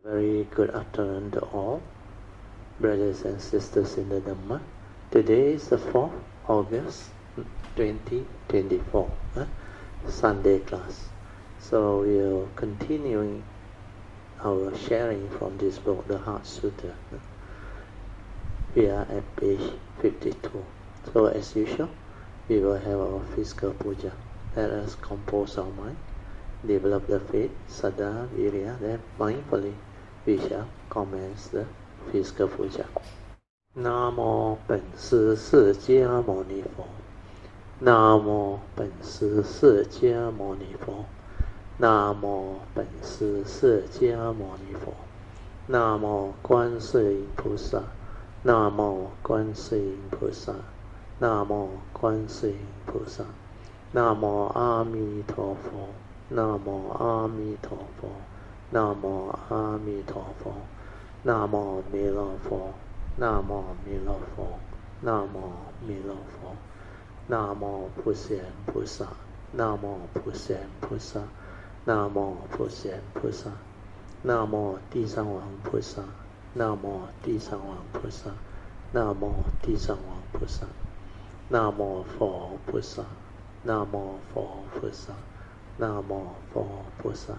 Very good afternoon to all, brothers and sisters in the Dhamma. Today is the 4th August 2024, Sunday class. So we'll continuing our sharing from this book, the Heart Sutta. We are at page 52. So as usual, we will have our physical puja. Let us compose our mind, develop the faith, saddha, virya, then mindfully we shall commence the physical puja. Namo 本师释迦牟尼佛 Namo 本师释迦牟尼佛 Namo 本师释迦牟尼佛 Namo 观世音菩萨 Namo 观世音菩萨 Namo 观世音菩萨 Namo 阿弥陀佛 Namo 阿弥陀佛 Namo 阿弥陀佛 Namo 弥勒佛 Namo 弥勒佛 Namo 弥勒佛 Namo 普贤菩萨 Namo 普贤菩萨 Namo 普贤菩萨 Namo 地藏王菩萨 Namo 地藏王菩萨 Namo 地藏王菩萨 Namo 佛菩萨 Namo 佛菩萨 Namo 佛菩萨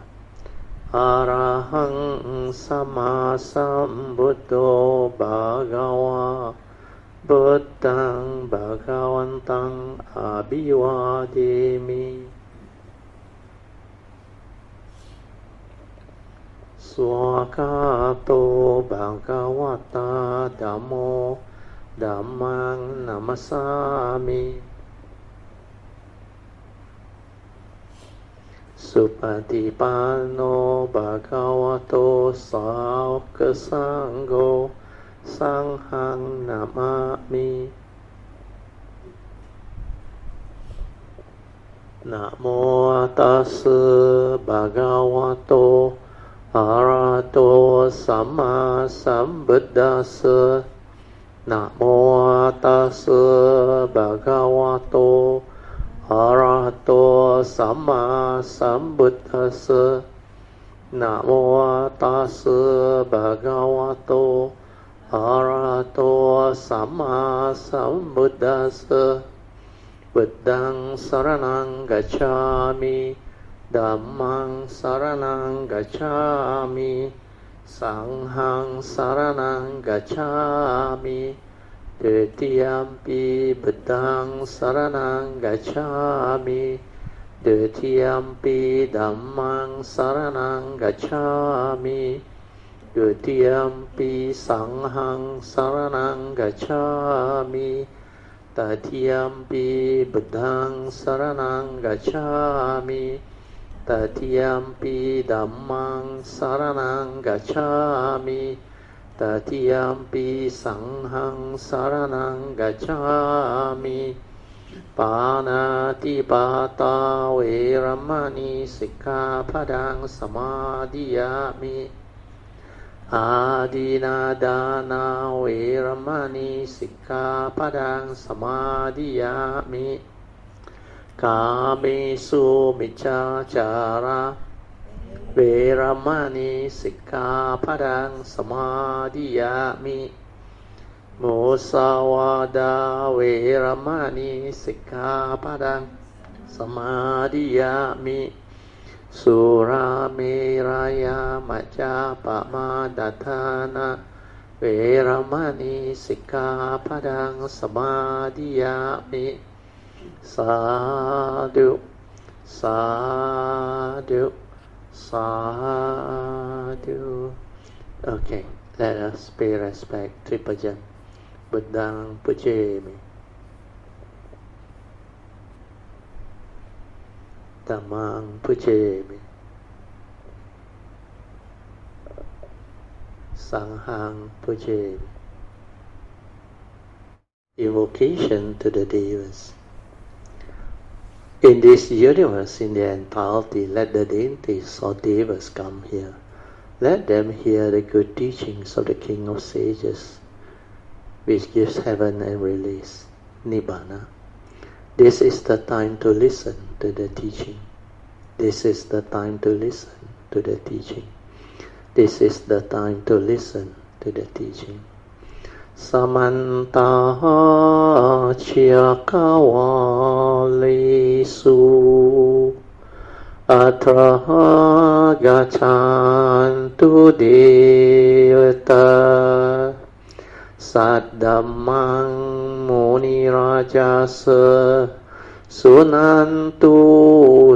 Arahang Sama Sambuddho Bhagava Buddhang Bhagavantang Abhivademi Swakato Bhagavata Dhammo Dhammang Namasami Supatipanno Bhagavato Sāvaka Sangho Sanghang Namami Namo Tassa Bhagavato Arahato Samma Sambuddhassa Namo Tassa Bhagavato Arahato Samma Sambuddhassa Namo Tassa Bhagavato Arahato Samma Sambuddhassa Buddhang Saranang Gacchami Dhammang Saranang Gacchami Sanghang Saranang Gacchami Dutiyampi Buddhang Saranang Gacchami Dutiyampi Dhammang Saranang Gacchami Dutiyampi Sanghang Saranang Gacchami Tatiyampi Buddhang Saranang Gacchami Tatiyampi Dhammang Saranang Gacchami Tatiyampi Sanghang Saranang Gacchami Panatipata Veramani Sikkhapadang Samadhiyami Adinadana Veramani Sikkhapadang Samadhiyami Kamesu Miccācara Veramani Sikkhapadang Samadhiyami Musawada Veramani Sikkhapadang Samadhiyami Surameraya Majjapamadatthana Veramani Sikkhapadang Samadhiyami Sadhu Sadhu Sadhu. Okay, let us pay respect to Bhajan. Buddhang Pujemi Dhammang Pujemi Sanghang Pujemi. Invocation to the Devas. In this universe, in the entirety, let the deities or devas come here. Let them hear the good teachings of the King of Sages, which gives heaven and release, Nibbana. This is the time to listen to the teaching. This is the time to listen to the teaching. This is the time to listen to the teaching. Samanta Chakawalisu Atra Gachantu Devata Saddhammang Muni Rajasa Sunantu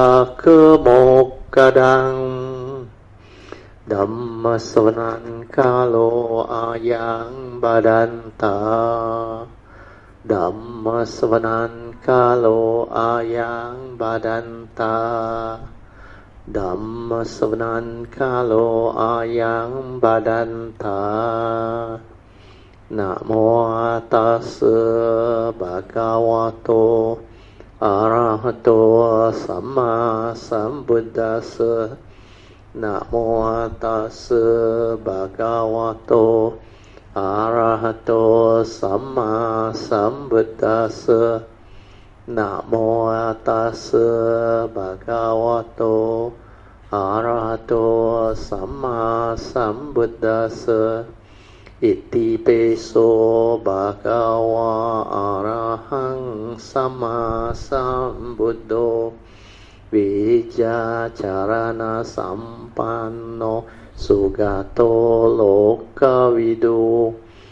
Sakemokadang Dhammasawanan Kalo Ayang Badanta Dhammasawanan Kalo Ayang Badanta Dhammasawanan Kalo Ayang Badanta Namo Tassa Bhagavato Arahato Samma Sambuddhassa Namo Tassa Bhagavato Arahato Samma Sambuddhassa Namo Tassa Bhagavato Arahato Samma Sambuddhassa Iti peso bhagava arahang sama sambuddho Vijja charana sampanno sugato lokavidu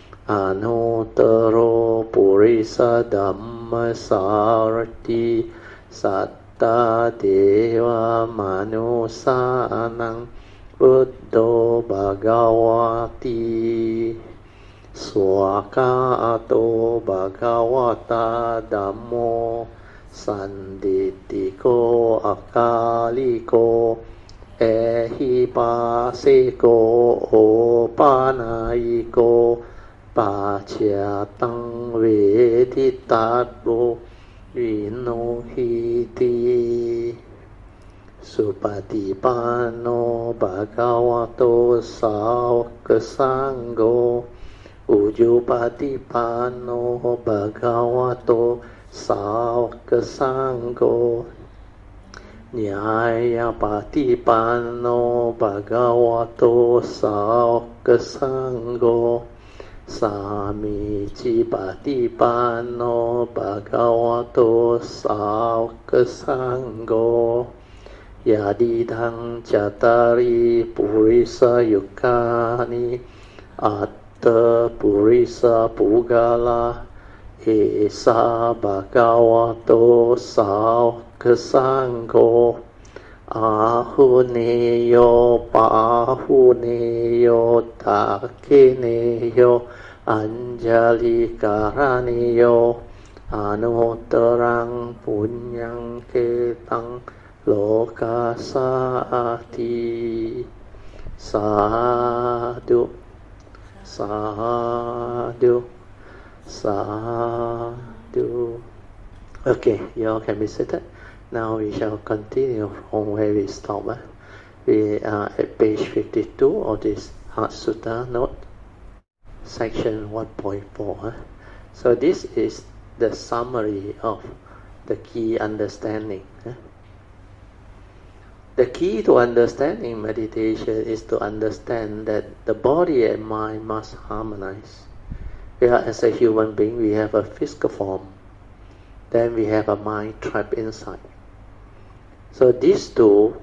Anuttaro purisa dhamma sarati satta deva manusanang Buddho Bhagavati Swakato Bhagavata Dhammo Sanditiko Akaliko Ehipasiko Opanayiko Pacyatang Veditadvo Vinohiti Supatipano Bhagavato Sāvaka Sangho Ujupatipano Bhagavato Sāvaka Sangho Nyayapatipano Bhagavato Sāvaka Sangho Samicipatipano Bhagavato Sāvaka Sangho Yadidang Chatari Purisa Yukani Atta Purisa Pugala Esa Bhagavato Sāvaka Sangho Ahuneyo Pahuneyo Takineyo Anjali Karaneyo Anuttarang Punyang Ketang Lokasati Sadhu Sadhu Sadhu. Okay, you all can be seated. Now we shall continue from where we stopped. We are at page 52 of this Heart Sutta note, section 1.4. So this is the summary of the key understanding. The key to understanding meditation is to understand that the body and mind must harmonize. As a human being, we have a physical form. Then we have a mind trapped inside. So these two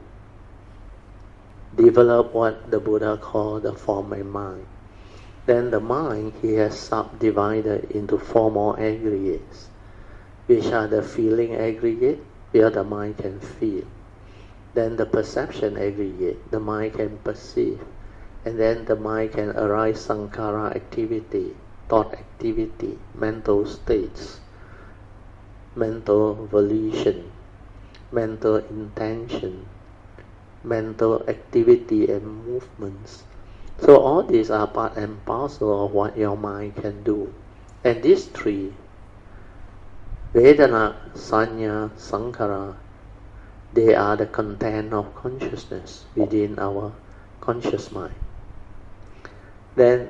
develop what the Buddha called the form and mind. Then the mind, he has subdivided into four more aggregates, which are the feeling aggregate, where the mind can feel. Then the perception aggregate, the mind can perceive. And then the mind can arise sankhara activity, thought activity, mental states, mental volition, mental intention, mental activity and movements. So all these are part and parcel of what your mind can do. And these three, Vedana, Sanya, Sankhara, they are the content of consciousness within our conscious mind. Then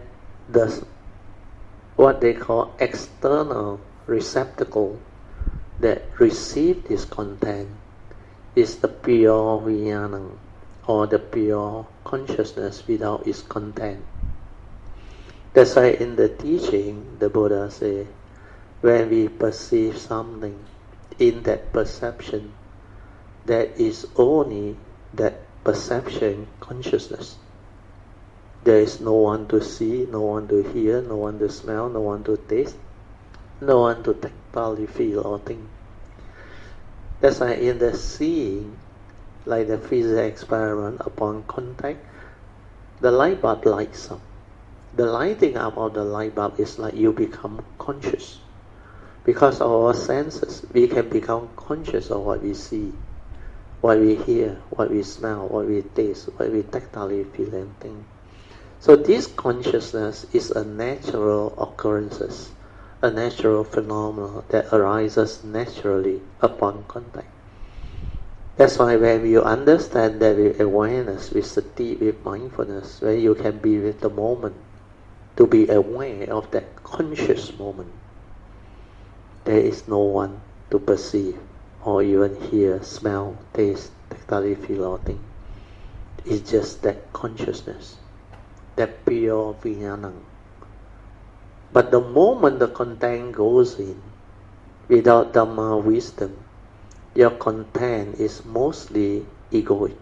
what they call external receptacle that receive this content is the pure Vijnana, or the pure consciousness without its content. That's why in the teaching, the Buddha says, when we perceive something, in that perception, there is only that perception consciousness. There is no one to see, no one to hear, no one to smell, no one to taste, no one to tactily feel or think. That's why in the seeing, like the physics experiment, upon contact, the light bulb lights up. The lighting up of the light bulb is like you become conscious. Because of our senses, we can become conscious of what we see, what we hear, what we smell, what we taste, what we tactily feel and think. So this consciousness is a natural occurrence, a natural phenomenon that arises naturally upon contact. That's why when you understand that with awareness, with sati, with mindfulness, where you can be with the moment, to be aware of that conscious moment, there is no one to perceive or even hear, smell, taste, tactily feel or think. It's just that consciousness, that pure vijnana. But the moment the content goes in, without Dhamma wisdom, your content is mostly egoic,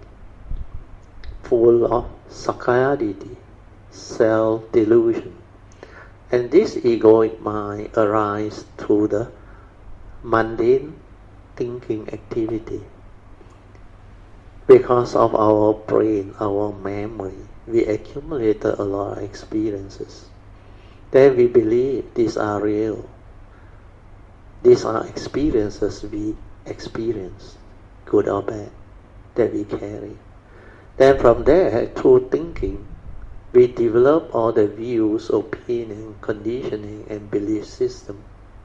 full of sakkaya-ditthi, self-delusion. And this egoic mind arises through the mundane thinking activity. Because of our brain, our memory, we accumulated a lot of experiences. Then we believe these are real. These are experiences we experience, good or bad, that we carry. Then from there, through thinking, we develop all the views, opinion, conditioning, and belief system.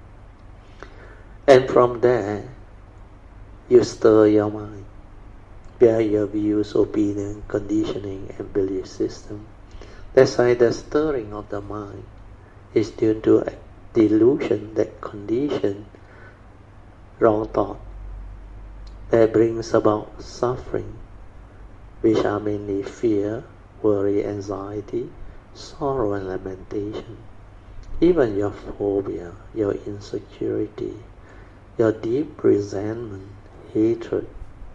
And from there, you stir your mind, where your views, opinion, conditioning, and belief system. That's why the stirring of the mind is due to a delusion that condition wrong thought that brings about suffering, which are mainly fear, worry, anxiety, sorrow and lamentation. Even your phobia, your insecurity, your deep resentment, hatred,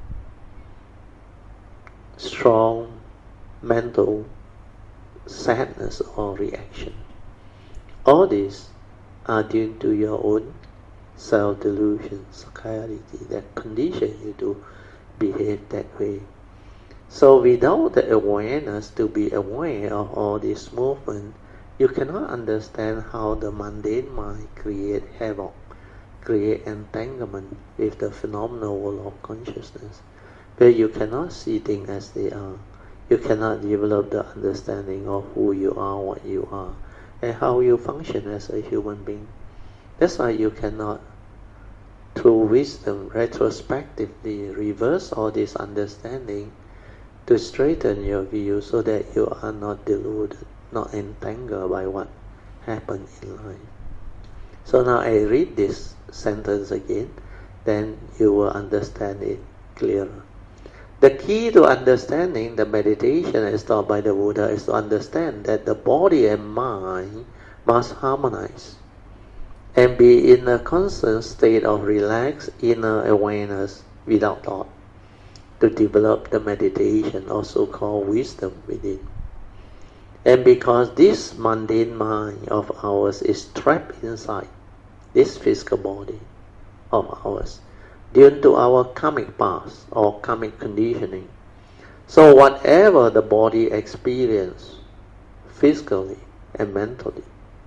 strong mental sadness or reaction. All these are due to your own self-delusion, sakkaya-ditthi, that condition you to behave that way. So without the awareness to be aware of all this movement, you cannot understand how the mundane mind create havoc, create entanglement with the phenomenal world of consciousness, where you cannot see things as they are. You cannot develop the understanding of who you are, what you are, and how you function as a human being. That's why you cannot, through wisdom, retrospectively reverse all this understanding to straighten your view so that you are not deluded, not entangled by what happened in life. So now I read this sentence again, then you will understand it clearer. The key to understanding the meditation as taught by the Buddha is to understand that the body and mind must harmonize and be in a constant state of relaxed inner awareness without thought, to develop the meditation, also called wisdom within. And because this mundane mind of ours is trapped inside this physical body of ours, due to our karmic past or karmic conditioning, so whatever the body experiences physically and mentally,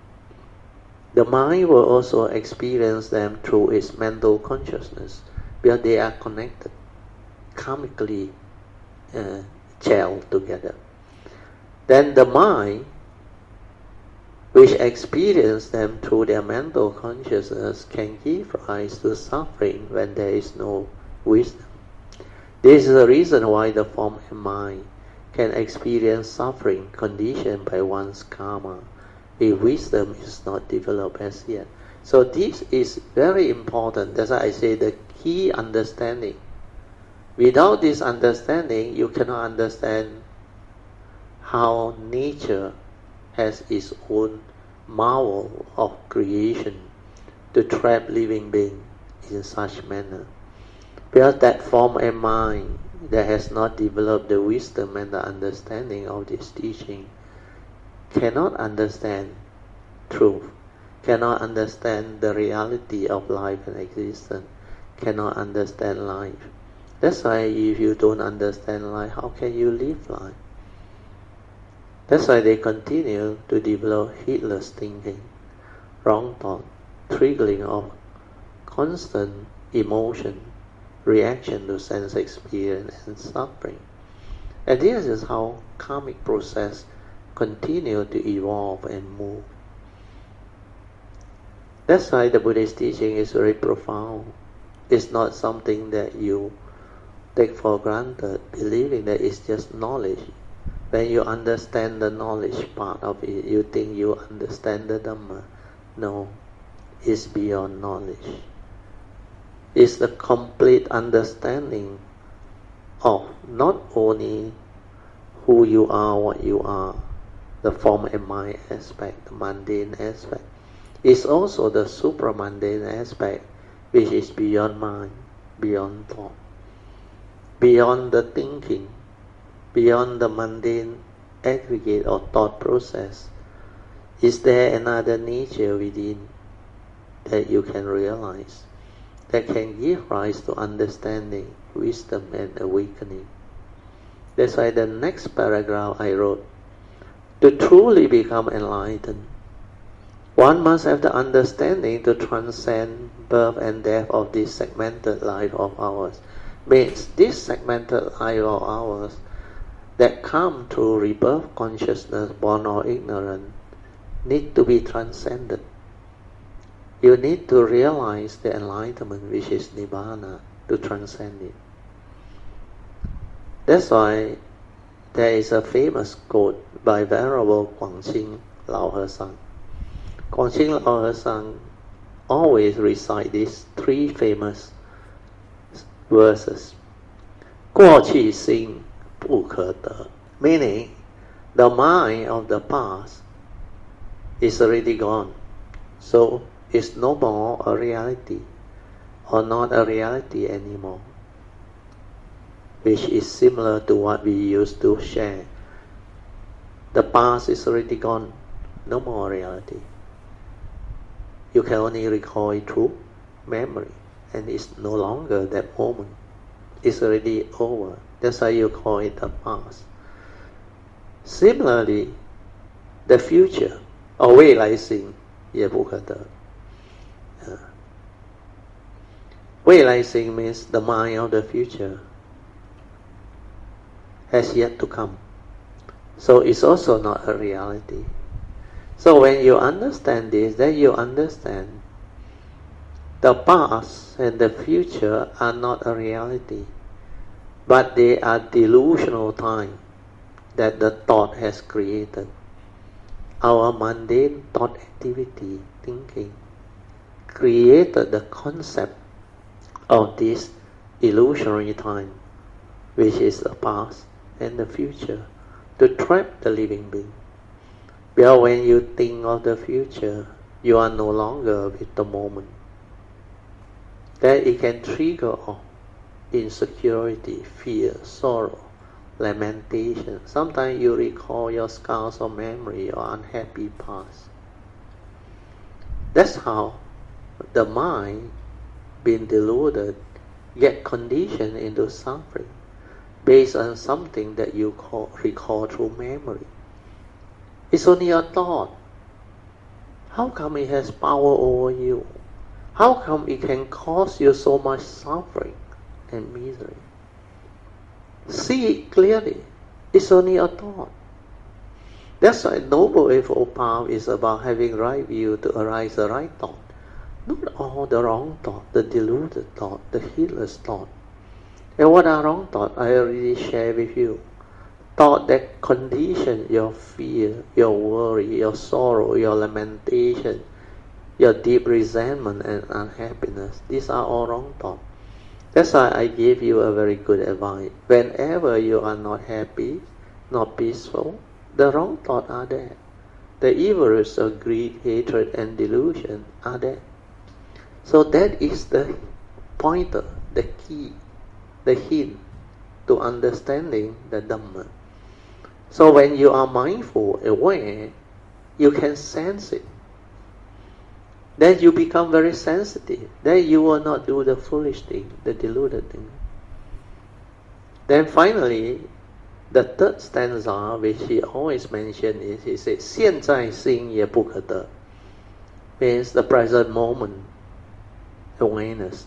the mind will also experience them through its mental consciousness, because they are connected, karmically gelled together. Then the mind, which experience them through their mental consciousness, can give rise to suffering when there is no wisdom. This is the reason why the form and mind can experience suffering conditioned by one's karma, if wisdom is not developed as yet. So this is very important. That's why I say the key understanding Without this understanding, you cannot understand how nature has its own marvel of creation to trap living beings in such manner. Because that form a mind that has not developed the wisdom and the understanding of this teaching cannot understand truth, cannot understand the reality of life and existence, cannot understand life. That's why if you don't understand life, how can you live life? That's why they continue to develop heedless thinking, wrong thought, triggering of constant emotion, reaction to sense experience and suffering. And this is how karmic process continue to evolve and move. That's why the Buddhist teaching is very profound. It's not something that you take for granted, believing that it's just knowledge. When you understand the knowledge part of it, you think you understand the Dhamma. No, it's beyond knowledge. It's the complete understanding of not only who you are, what you are, the form and mind aspect, the mundane aspect. It's also the supramundane aspect, which is beyond mind, beyond thought, beyond the thinking, beyond the mundane aggregate or thought process. Is there another nature within that you can realize, that can give rise to understanding, wisdom and awakening? That's why the next paragraph I wrote, to truly become enlightened, one must have the understanding to transcend birth and death of this segmented life of ours. Means this segmented life of ours that come through rebirth consciousness, born or ignorant, need to be transcended. You need to realize the enlightenment, which is Nibbana, to transcend it. That's why there is a famous quote by Venerable Guangqing Lao He-Sang. Guangqing Lao He-Sang always recite these three famous verses. 过去心不可得, meaning the mind of the past is already gone, so it's no more a reality, or not a reality anymore, which is similar to what we used to share. The past is already gone, no more reality. You can only recall it through memory, and it's no longer that moment. It's already over. That's why you call it the past. Similarly, the future, 未来性也不可得。未来性 means the mind of the future has yet to come. So it's also not a reality. So when you understand this, then you understand the past and the future are not a reality, but they are delusional time that the thought has created. Our mundane thought activity, thinking, created the concept of this illusionary time, which is the past and the future, to trap the living being. Because when you think of the future, you are no longer with the moment. That it can trigger insecurity, fear, sorrow, lamentation. Sometimes you recall your scars of memory or unhappy past. That's how the mind, being deluded, get conditioned into suffering based on something that you recall through memory. It's only a thought. How come it has power over you? How come it can cause you so much suffering and misery? See it clearly. It's only a thought. That's why Noble Eightfold Path is about having right view to arise the right thought. Not all the wrong thought, the deluded thought, the heedless thought. And what are wrong thoughts? I already shared with you. Thought that condition your fear, your worry, your sorrow, your lamentation, your deep resentment and unhappiness. These are all wrong thoughts. That's why I give you a very good advice. Whenever you are not happy, not peaceful, the wrong thoughts are there. The evils of greed, hatred, and delusion are there. So that is the pointer, the key, the hint to understanding the Dhamma. So when you are mindful, aware, you can sense it. Then you become very sensitive. Then you will not do the foolish thing, the deluded thing. Then finally, the third stanza, which he always mentions, is he says, 现在心也不可得, means the present moment awareness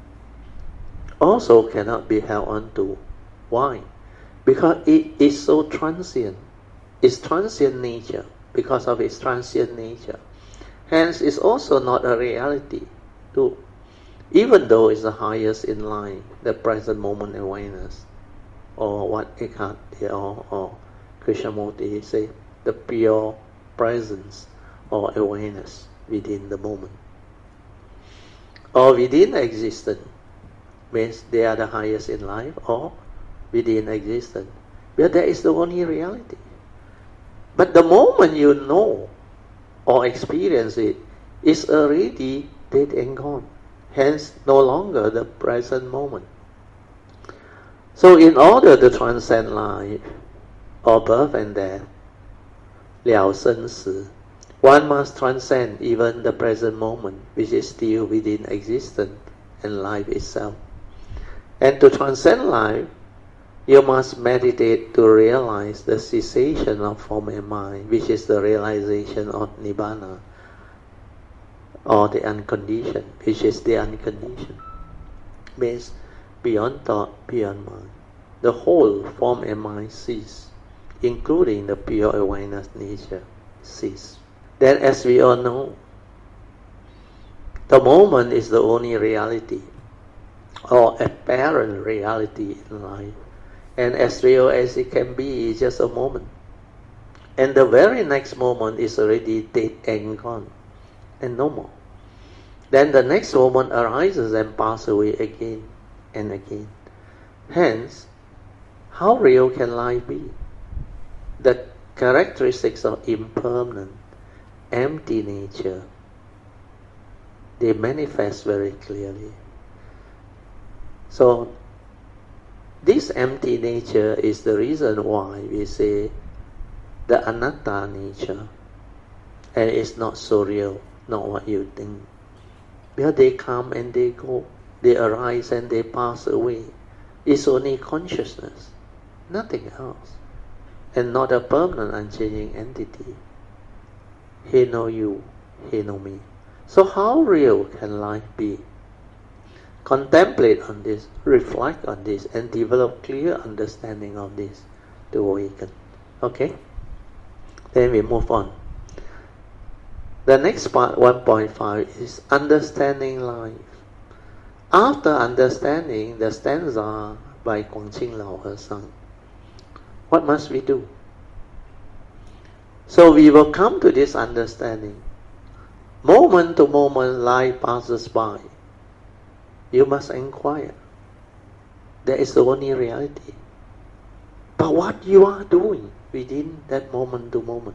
also cannot be held on to. Why? Because it is so transient. It's transient nature, because of its transient nature. Hence, it's also not a reality too, even though it's the highest in line, the present moment awareness, or what Eckhart or Krishnamurti say, the pure presence or awareness within the moment, or within existence, means they are the highest in life, or within existence. But that is the only reality. But the moment you know or experience it, is already dead and gone. Hence, no longer the present moment. So in order to transcend life, or birth and death, 了生死, one must transcend even the present moment, which is still within existence and life itself. And to transcend life, you must meditate to realize the cessation of form and mind, which is the realization of Nibbana, or the unconditioned, which is the unconditioned. Means beyond thought, beyond mind. The whole form and mind cease, including the pure awareness nature cease. Then, as we all know, the moment is the only reality, or apparent reality in life. And as real as it can be, is just a moment. And the very next moment is already dead and gone, and no more. Then the next moment arises and passes away again and again. Hence, how real can life be? The characteristics of impermanent, empty nature, they manifest very clearly. So, this empty nature is the reason why we say the anatta nature, and it's not so real, not what you think. Because they come and they go, they arise and they pass away. It's only consciousness, nothing else, and not a permanent unchanging entity. He know you, he know me. So how real can life be? Contemplate on this, reflect on this, and develop clear understanding of this to awaken. Okay? Then we move on. The next part, 1.5, is understanding life. After understanding the stanza by Guangqing Lao Hesan, what must we do? So we will come to this understanding. Moment to moment, life passes by. You must inquire. That is the only reality. But what you are doing within that moment to moment,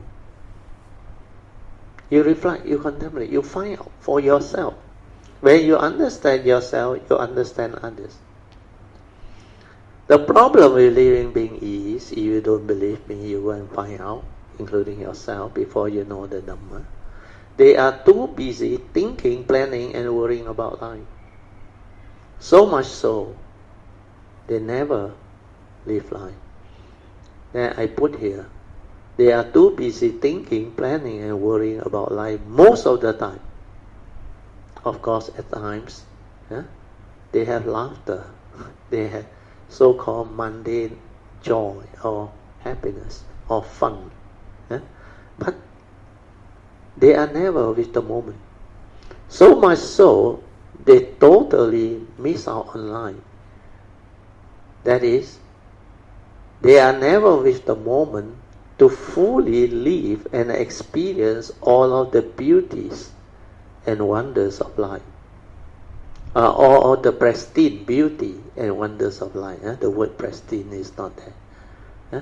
you reflect, you contemplate, you find out for yourself. When you understand yourself, you understand others. The problem with living being is, if you don't believe me, you go and find out, including yourself, before you know the Dhamma. They are too busy thinking, planning, and worrying about life. So much so, they never live life. Then I put here, they are too busy thinking, planning, and worrying about life most of the time. Of course, at times, they have laughter, they have so-called mundane joy or happiness or fun. But they are never with the moment. So much so, they totally miss out on life. That is, they are never with the moment to fully live and experience all of the beauties and wonders of life. or the pristine beauty and wonders of life. The word pristine is not there.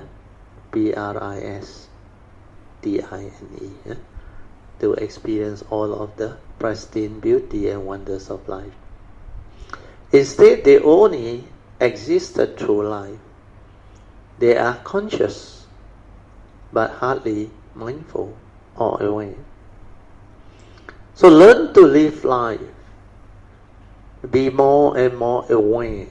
Pristine. To experience all of the pristine beauty and wonders of life. Instead, they only existed through life. They are conscious, but hardly mindful or aware. So learn to live life. Be more and more aware,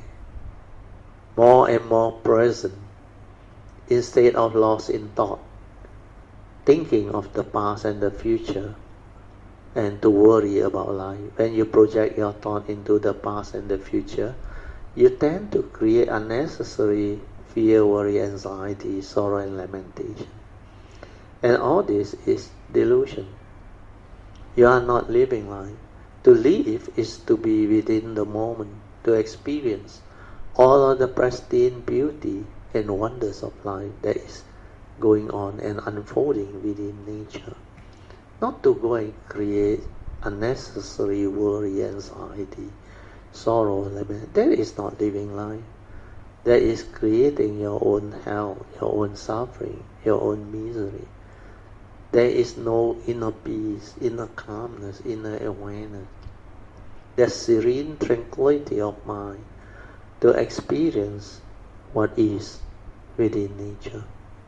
more and more present, instead of lost in thought, thinking of the past and the future, and to worry about life. When you project your thought into the past and the future, you tend to create unnecessary fear, worry, anxiety, sorrow, and lamentation. And all this is delusion. You are not living life. To live is to be within the moment, to experience all of the pristine beauty and wonders of life that is going on and unfolding within nature. Not to go and create unnecessary worry, anxiety, sorrow, lament. That is not living life. That is creating your own hell, your own suffering, your own misery. There is no inner peace, inner calmness, inner awareness. The serene tranquility of mind to experience what is within nature.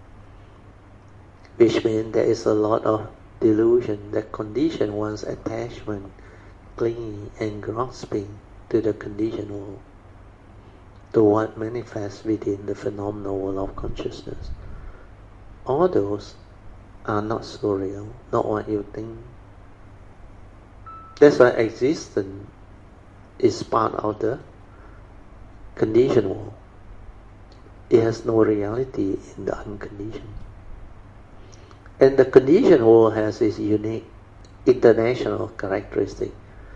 Which means there is a lot of delusion that condition one's attachment, clinging and grasping to the conditioned world, to what manifests within the phenomenal world of consciousness. All those are not so real, not what you think. That's why existence is part of the conditioned world. It has no reality in the unconditioned. And the conditioned world has its unique international characteristic,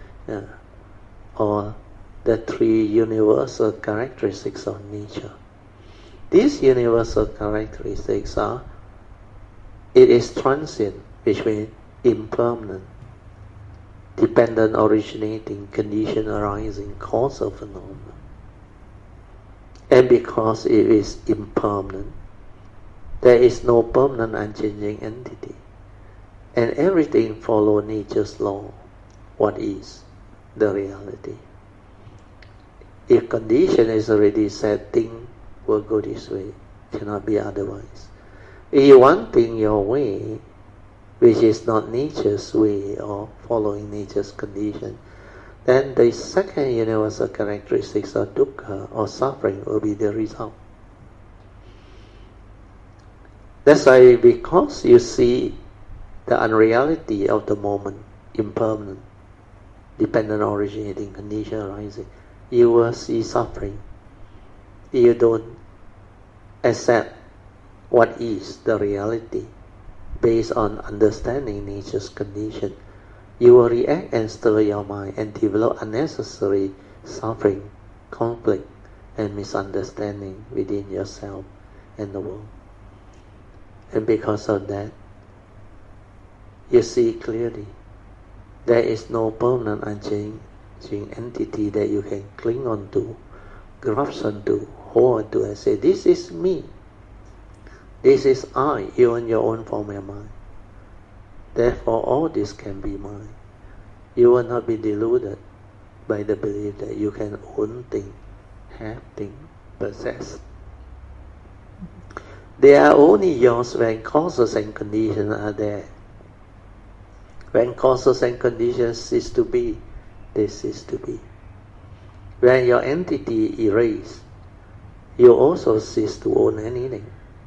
or the three universal characteristics of nature. These universal characteristics are: it is transient, which means impermanent, dependent, originating, condition arising, cause of phenomena. And because it is impermanent, there is no permanent unchanging entity. And everything follows nature's law. What is the reality? If condition is already set, thing will go this way. Cannot be otherwise. If you want thing your way, which is not nature's way or following nature's condition, then the second universal characteristics of dukkha or suffering will be the result. That's why, because you see the unreality of the moment, impermanent, dependent, originating, condition arising, you will see suffering. You don't accept what is the reality based on understanding nature's condition. You will react and stir your mind and develop unnecessary suffering, conflict, and misunderstanding within yourself and the world. And because of that, you see clearly there is no permanent unchanging entity that you can cling on to, grasp onto, hold onto, and say, this is me, this is I, even your own form of mind. Therefore all this can be mine. You will not be deluded by the belief that you can own things, have things, possess. They are only yours when causes and conditions are there. When causes and conditions cease to be, they cease to be. When your entity erases, you also cease to own anything.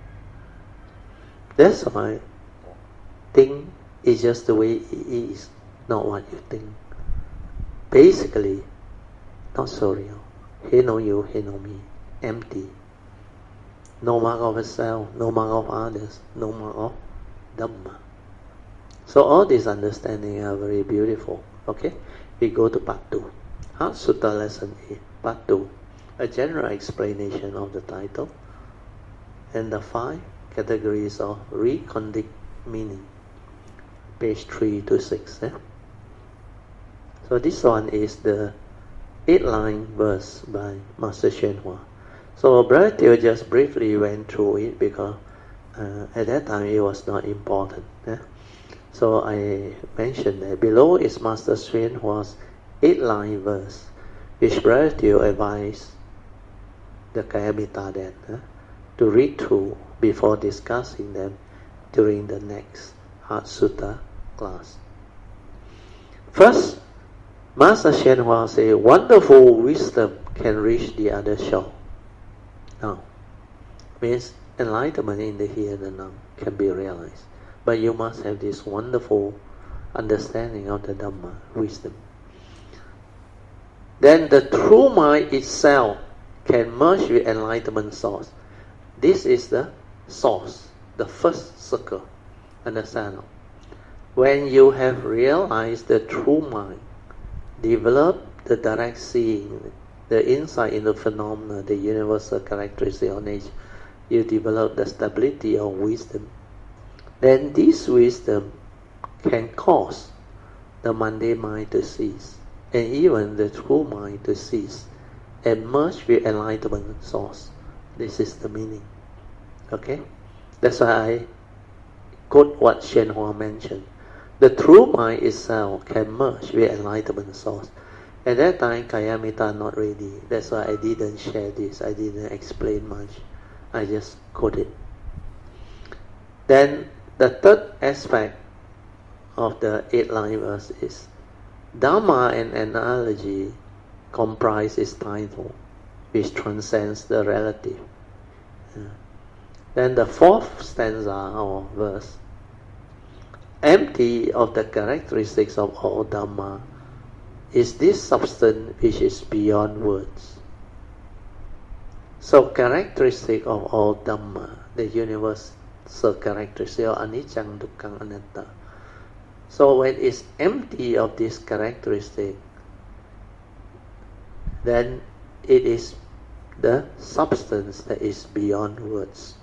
That's why thing is just the way it is, not what you think. Basically, not so real. He know you, he know me. Empty. No mark of itself, no mark of others, no mark of Dhamma. So all these understanding are very beautiful. Okay, we go to part 2. Heart Sutta lesson 8, part 2. A general explanation of the title and the 5 categories of recondite meaning. Page 3 to 6. So this one is the 8-line verse by Master Hsuan Hua. So Brother Teo just briefly went through it because at that time it was not important. So I mentioned that below is Master Hsuan Hua's 8-line verse, which Brother Teo advised the Kayamita then to read through before discussing them during the next Heart Sutta class. First, Master Hsuan Hua said, wonderful wisdom can reach the other shore. Now, means enlightenment in the here and now can be realized. But you must have this wonderful understanding of the Dhamma, wisdom. Then the true mind itself can merge with enlightenment source. This is the source, the first circle. Understand? When you have realized the true mind, develop the direct seeing, the insight into phenomena, the universal characteristic of nature, you develop the stability of wisdom. Then this wisdom can cause the mundane mind to cease, and even the true mind to cease, and merge with enlightenment source. This is the meaning. Okay? That's why I quote what Hsuan Hua mentioned. The true mind itself can merge with enlightenment source. At that time, Kayamita not ready. That's why I didn't share this. I didn't explain much. I just quoted. Then the third aspect of the 8-line verse is Dhamma and analogy comprise its title, which transcends the relative. Then the fourth stanza or verse, empty of the characteristics of all Dhamma is this substance which is beyond words. So characteristic of all Dhamma, the universal characteristic of anicca, dukkha, anatta. So when it's empty of this characteristic, then it is the substance that is beyond words.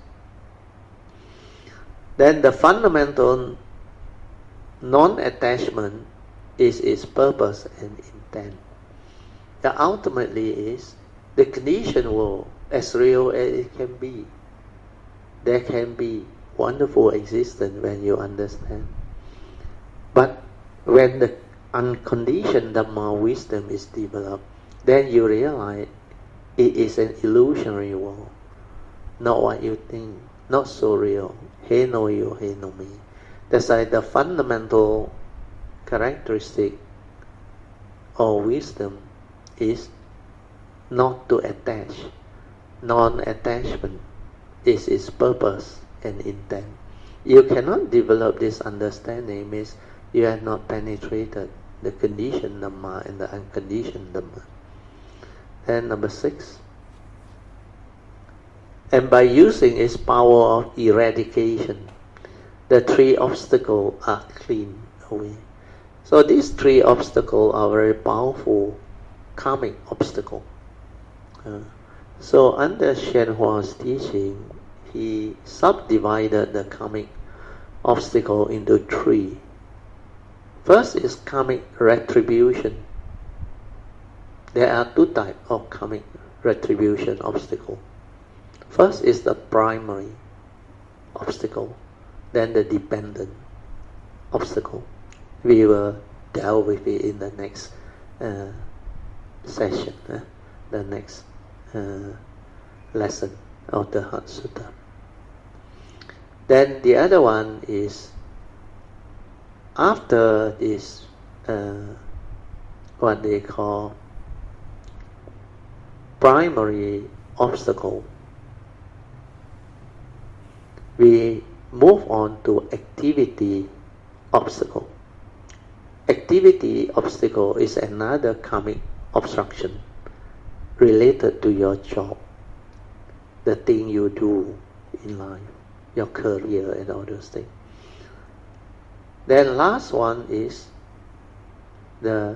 Then the fundamental non-attachment is its purpose and intent. That ultimately is the conditioned world as real as it can be. There can be wonderful existence when you understand. But when the unconditioned Dhamma wisdom is developed, then you realize it is an illusionary world, not what you think, not so real. He no you, he no me. That's why the fundamental characteristic of wisdom is not to attach. Non-attachment is its purpose and intent. You cannot develop this understanding means you have not penetrated the conditioned Dhamma and the unconditioned Dhamma. Then number 6. And by using its power of eradication, the 3 obstacles are cleaned away. So these 3 obstacles are very powerful karmic obstacles. So under Hsuan Hua's teaching, he subdivided the karmic obstacle into 3. First is karmic retribution. There are 2 types of karmic retribution obstacle. First is the primary obstacle, then the dependent obstacle. We will delve with it in the next session, the next lesson of the Heart Sutta. Then the other one is after this what they call primary obstacle, we move on to activity obstacle. Activity obstacle is another karmic obstruction related to your job, the thing you do in life, your career and all those things. Then last one is the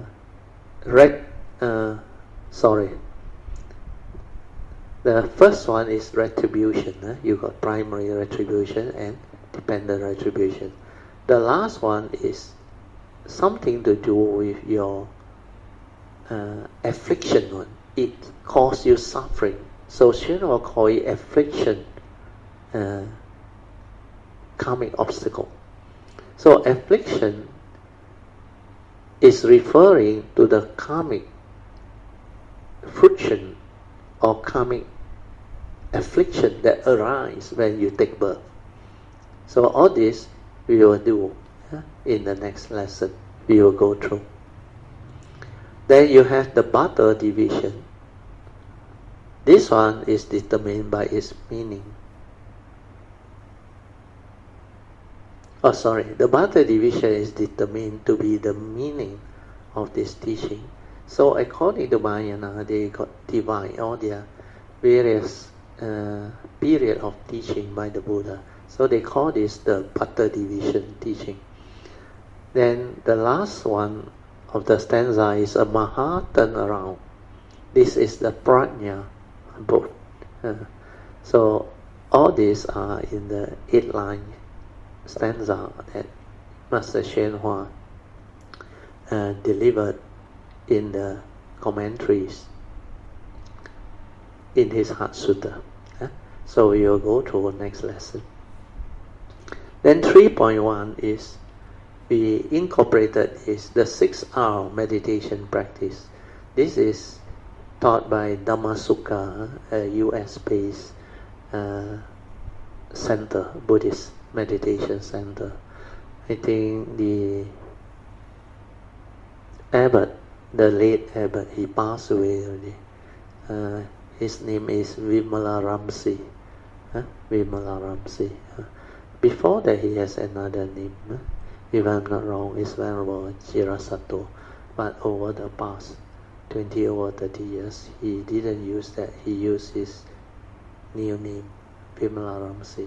the first one is retribution. You got primary retribution and dependent retribution. The last one is something to do with your affliction one. It causes you suffering. So Shenhua call it affliction, karmic obstacle. So affliction is referring to the karmic friction or karmic affliction that arise when you take birth. So all this we will do in the next lesson. We will go through. Then you have the Bhatha division. This one is determined by its meaning. The Bhatha division is determined to be the meaning of this teaching. So according to Mahayana, they got divide all their various period of teaching by the Buddha. So they call this the Bhatha division teaching. Then the last one of the stanza is a Maha turnaround. This is the Prajna book. So all these are in the 8-line stanza that Master Shenhua delivered in the commentaries in his Heart Sutta. So we will go to the next lesson. Then 3.1 is we incorporated is the 6-hour meditation practice. This is taught by Dhammasukha, a US-based center, Buddhist meditation center. I think the abbot, the late abbot, he passed away already. His name is Vimalaramsi. Vimalaramsi. Before that, he has another name. If I'm not wrong, it's Venerable Chirasato. But over the past 20 or 30 years, he didn't use that. He used his new name, Vimalaramsi.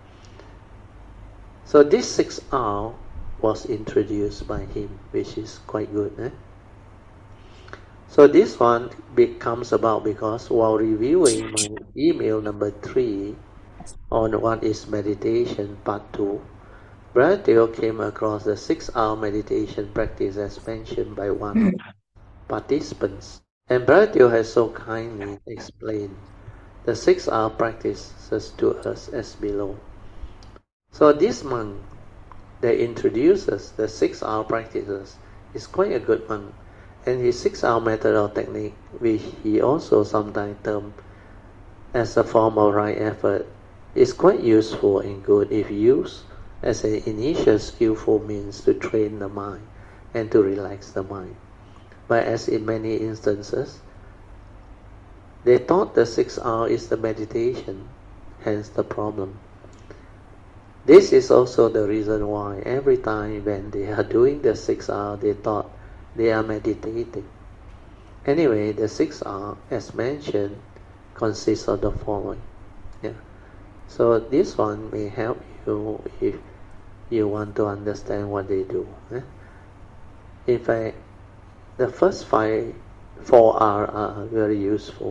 So this 6R was introduced by him, which is quite good. So this one becomes about because while reviewing my email number 3 on what is meditation, part 2, Brother Theo came across the 6-hour meditation practice as mentioned by one of the participants. And Brother Theo has so kindly explained the 6-hour practices to us as below. So this monk that introduces the 6-hour practices is quite a good monk. And his 6-hour method or technique, which he also sometimes termed as a form of right effort, is quite useful and good if used as an initial skillful means to train the mind and to relax the mind. But as in many instances, they thought the 6R is the meditation, hence the problem. This is also the reason why every time when they are doing the 6R, they thought they are meditating. Anyway, the 6R, as mentioned, consists of the following. So this one may help you if you want to understand what they do. In fact, the first 4R are very useful.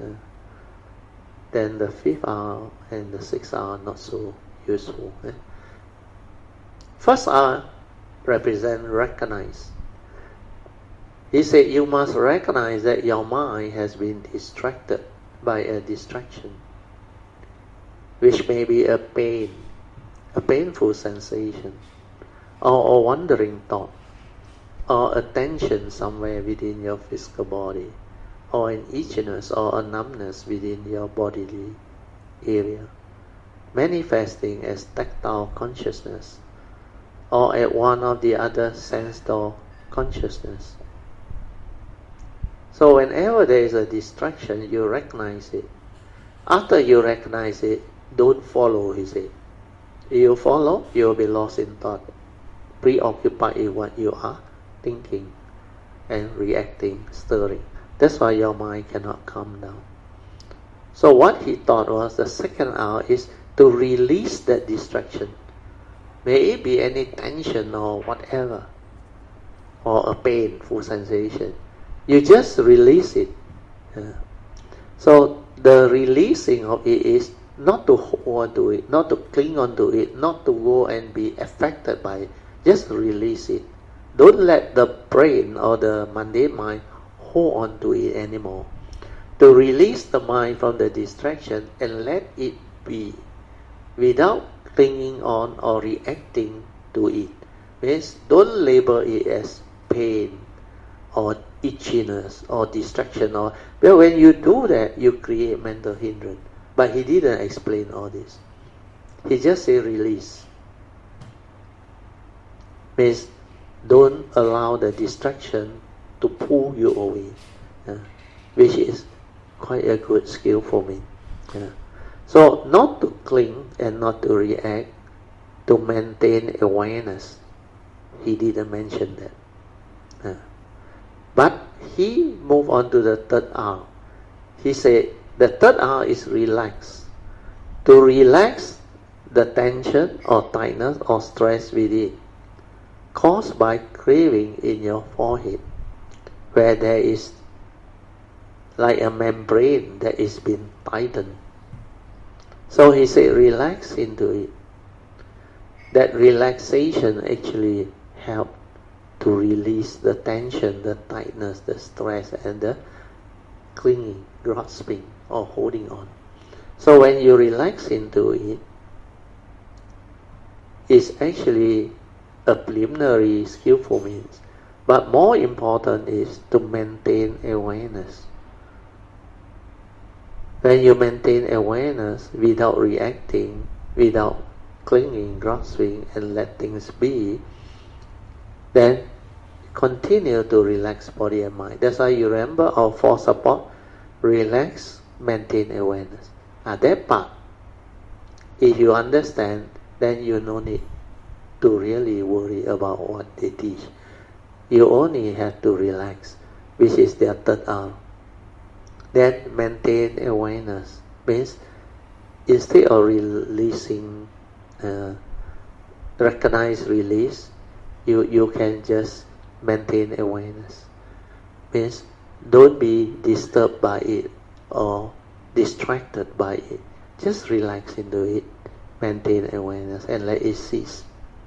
Then the 5th R and the 6th R are not so useful. First R represent recognize. He said you must recognize that your mind has been distracted by a distraction, which may be a pain, a painful sensation, or a wandering thought, or a tension somewhere within your physical body, or an itchiness or a numbness within your bodily area, manifesting as tactile consciousness, or at one of the other sense door consciousness. So whenever there is a distraction, you recognize it. After you recognize it, don't follow, he said. If you follow, you will be lost in thought, preoccupied in what you are thinking and reacting, stirring. That's why your mind cannot calm down. So what he thought was the second hour is to release that distraction. May it be any tension or whatever, or a painful sensation. You just release it. So the releasing of it is not to hold on to it, not to cling on to it, not to go and be affected by it. Just release it. Don't let the brain or the mundane mind hold on to it anymore. To release the mind from the distraction and let it be without clinging on or reacting to it. Means don't label it as pain or itchiness or distraction or well, when you do that you create mental hindrance. But he didn't explain all this. He just said release. Means don't allow the distraction to pull you away, which is quite a good skill for me. So not to cling and not to react, to maintain awareness. He didn't mention that. But he moved on to the third R. He said the third R is relax. To relax the tension or tightness or stress within, caused by craving in your forehead, where there is like a membrane that is being tightened. So he said relax into it. That relaxation actually helps to release the tension, the tightness, the stress, and the clinging, grasping, or holding on. So when you relax into it, it's actually a preliminary skillful means. But more important is to maintain awareness. When you maintain awareness without reacting, without clinging, grasping, and let things be, then continue to relax body and mind. That's why you remember our four support: relax, maintain awareness. That part, if you understand, then you no need to really worry about what they teach. You only have to relax, which is their third R. Then maintain awareness means instead of releasing, recognize release, you can just maintain awareness. Means don't be disturbed by it or distracted by it. Just relax into it, maintain awareness, and let it cease.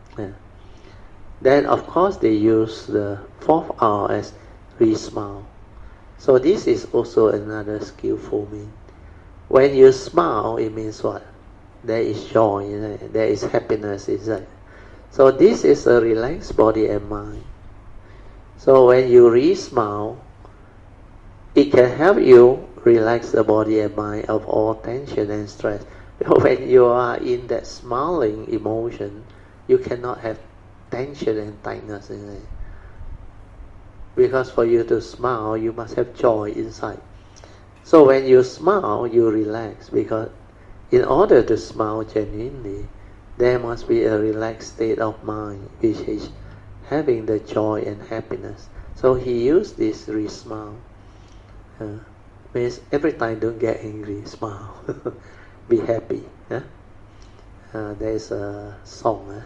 Then of course they use the fourth R as re-smile. So this is also another skillful mean. When you smile, it means what? There is joy, there is happiness inside. So this is a relaxed body and mind. So when you re-smile, it can help you relax the body and mind of all tension and stress. When you are in that smiling emotion, you cannot have tension and tightness in it. Because for you to smile, you must have joy inside. So when you smile, you relax. Because in order to smile genuinely, there must be a relaxed state of mind, which is having the joy and happiness. So he used this re-smile. Means every time don't get angry, smile. Be happy. There's a song.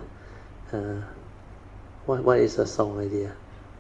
What is the song idea?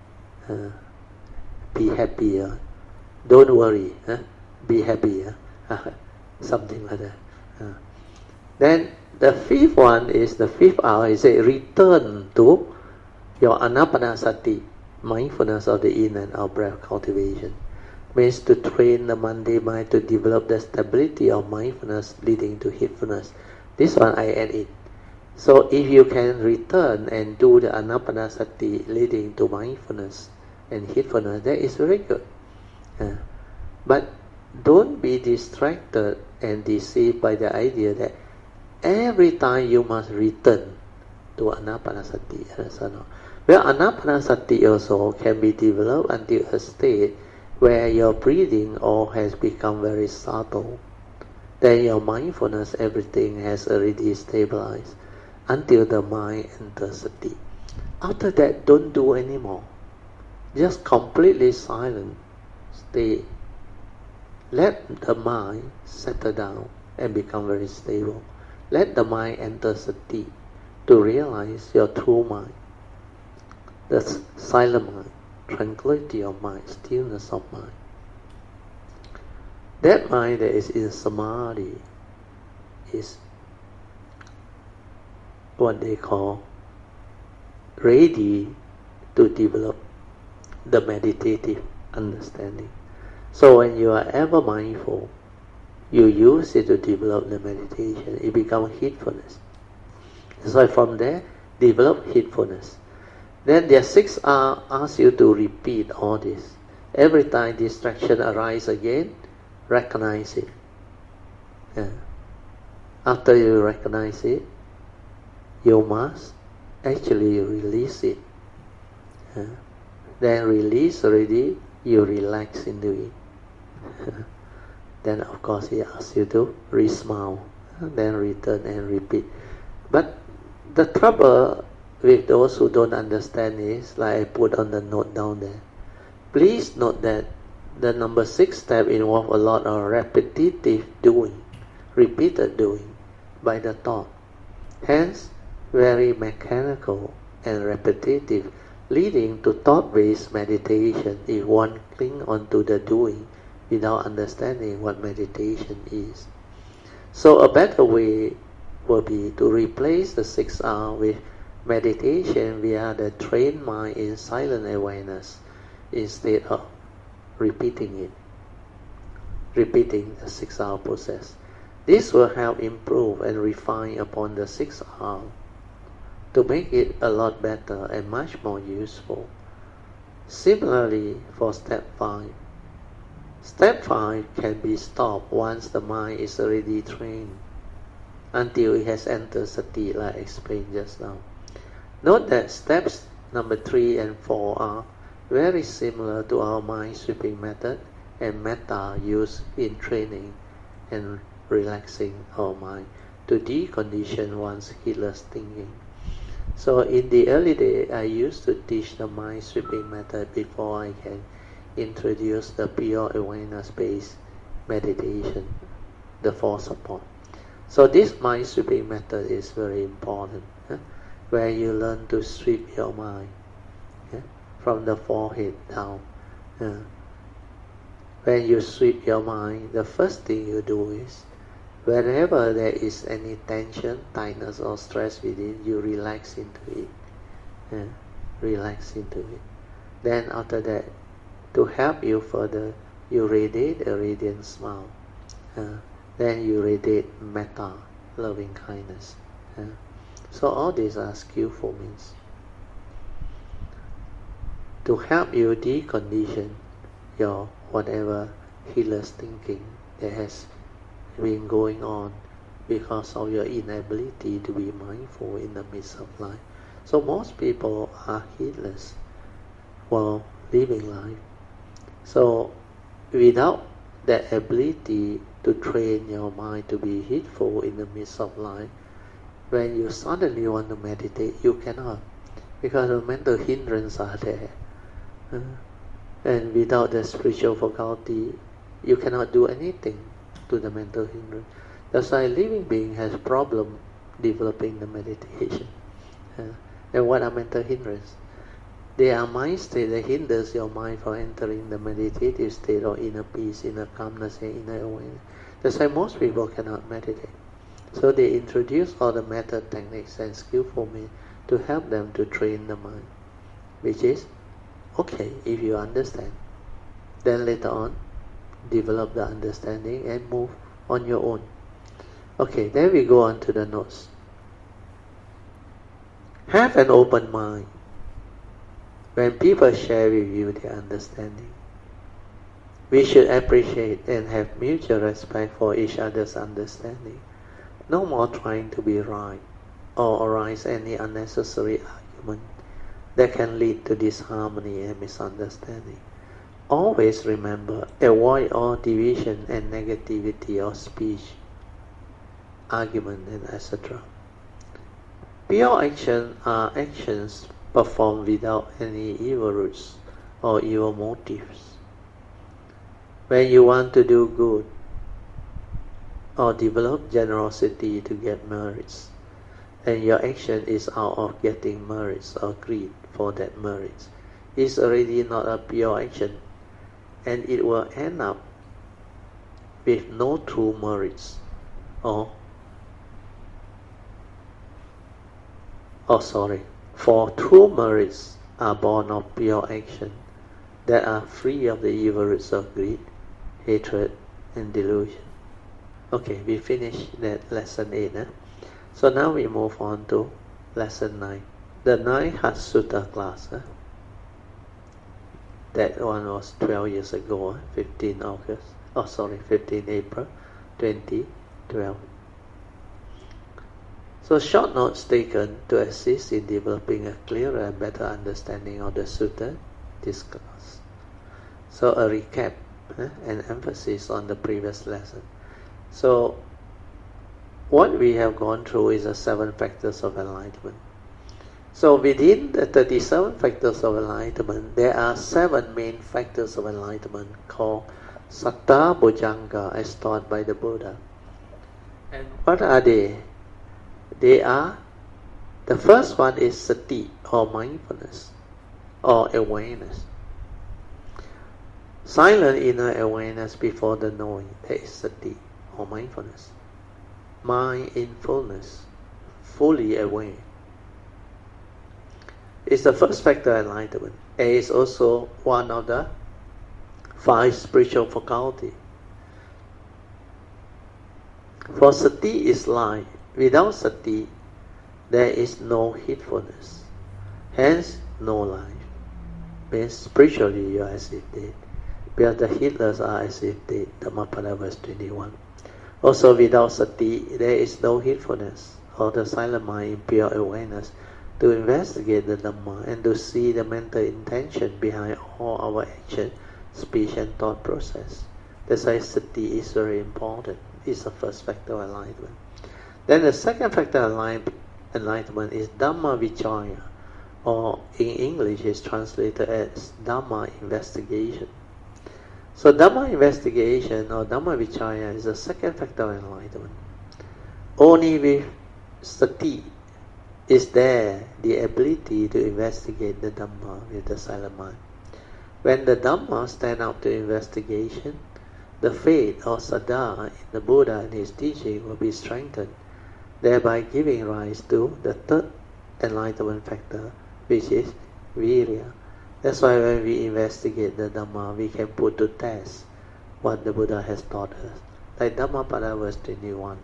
Be happy. Don't worry. Be happy. Something like that. Then the fifth one is the fifth R. Is a return to your anapanasati, mindfulness of the in and out breath cultivation. Means to train the mundane mind to develop the stability of mindfulness leading to heedfulness. This one I add in. So if you can return and do the anapanasati leading to mindfulness and heedfulness, that is very good. But don't be distracted and deceived by the idea that every time you must return to anapanasati. Well, anapanasati also can be developed until a state where your breathing all has become very subtle. Then your mindfulness, everything has already stabilized until the mind enters sati. After that, don't do anymore. Just completely silent. Stay. Let the mind settle down and become very stable. Let the mind enter sati to realize your true mind. The silent mind, tranquility of mind, stillness of mind. That mind that is in samadhi is what they call ready to develop the meditative understanding. So when you are ever mindful, you use it to develop the meditation. It becomes heedfulness. So from there, develop heedfulness. Then the 6R asks you to repeat all this. Every time distraction arises again, recognize it. Yeah. After you recognize it, you must actually release it. Yeah. Then release already, you relax into it. Then of course he asks you to re-smile, then return and repeat. But the trouble with those who don't understand is, like I put on the note down there, please note that the number 6 step involves a lot of repetitive doing, repeated doing by the thought. Hence, very mechanical and repetitive, leading to thought-based meditation if one clings onto the doing without understanding what meditation is. So a better way will be to replace the 6R with meditation via the trained mind in silent awareness instead of repeating the 6R process. This will help improve and refine upon the 6R to make it a lot better and much more useful. Similarly, for step 5. Step 5 can be stopped once the mind is already trained until it has entered sati, like I explained just now. Note that steps number 3 and 4 are very similar to our mind sweeping method and metta used in training and relaxing our mind to decondition one's heedless thinking. So in the early day, I used to teach the mind sweeping method before I can introduce the pure awareness-based meditation, the 4 support. So this mind sweeping method is very important, where you learn to sweep your mind from the forehead down. When you sweep your mind, the first thing you do is, wherever there is any tension, tightness or stress within, you relax into it. Relax into it. Then after that, to help you further, you radiate a radiant smile. Then you radiate metta, loving kindness. So all these are skillful means to help you decondition your whatever heedless thinking that has been going on because of your inability to be mindful in the midst of life. So most people are heedless while living life. So without that ability to train your mind to be heedful in the midst of life, when you suddenly want to meditate, you cannot, because the mental hindrances are there. And without the spiritual faculty, you cannot do anything to the mental hindrance. That's why a living being has problem developing the meditation. And what are mental hindrances? They are mind state that hinders your mind from entering the meditative state or inner peace, inner calmness and inner awareness. That's why most people cannot meditate. So they introduce all the method, techniques and skillful means to help them to train the mind, which is okay if you understand. Then later on, develop the understanding and move on your own. Okay, then we go on to the notes. Have an open mind when people share with you their understanding. We should appreciate and have mutual respect for each other's understanding. No more trying to be right or arise any unnecessary argument that can lead to disharmony and misunderstanding. Always remember, avoid all division and negativity of speech, argument, and etc. Pure actions are actions performed without any evil roots or evil motives. When you want to do good or develop generosity to get merits, and your action is out of getting merits or greed for that merits, it's already not a pure action, and it will end up with no true merits for true merits are born of pure action, that are free of the evil roots of greed, hatred, and delusion. Okay, we finished that lesson 8. So now we move on to lesson 9. The 9th Hatha class. That one was 12 years ago, 15 April 2012. So short notes taken to assist in developing a clearer and better understanding of the sutta discussed. So a recap and emphasis on the previous lesson. So what we have gone through is the 7 factors of enlightenment. So within the 37 factors of enlightenment, there are 7 main factors of enlightenment called Satta Bojjhanga as taught by the Buddha. And what are they? They are, the first one is sati or mindfulness or awareness. Silent inner awareness before the knowing, that is sati or mindfulness. Mind in fullness, fully aware. It's the first factor of enlightenment. And it's also one of the 5 spiritual faculties. For sati is life. Without sati, there is no heedfulness. Hence, no life. Means spiritually you are as if dead. Because the heedless are as if dead. Dhammapada verse 21. Also without sati, there is no heedfulness, or the silent mind in pure awareness, to investigate the Dhamma and to see the mental intention behind all our action, speech and thought process. That's why sati is very important. It's the first factor of enlightenment. Then the second factor of enlightenment is Dhamma Vichaya, or in English is translated as Dhamma investigation. So Dhamma investigation or Dhamma Vichaya is the second factor of enlightenment. Only with sati is there the ability to investigate the Dhamma with the silent mind. When the Dhamma stand up to investigation, the faith or saddha in the Buddha and his teaching will be strengthened, thereby giving rise to the third enlightenment factor, which is virya. That's why when we investigate the Dhamma, we can put to test what the Buddha has taught us. Like Dhammapada verse 21,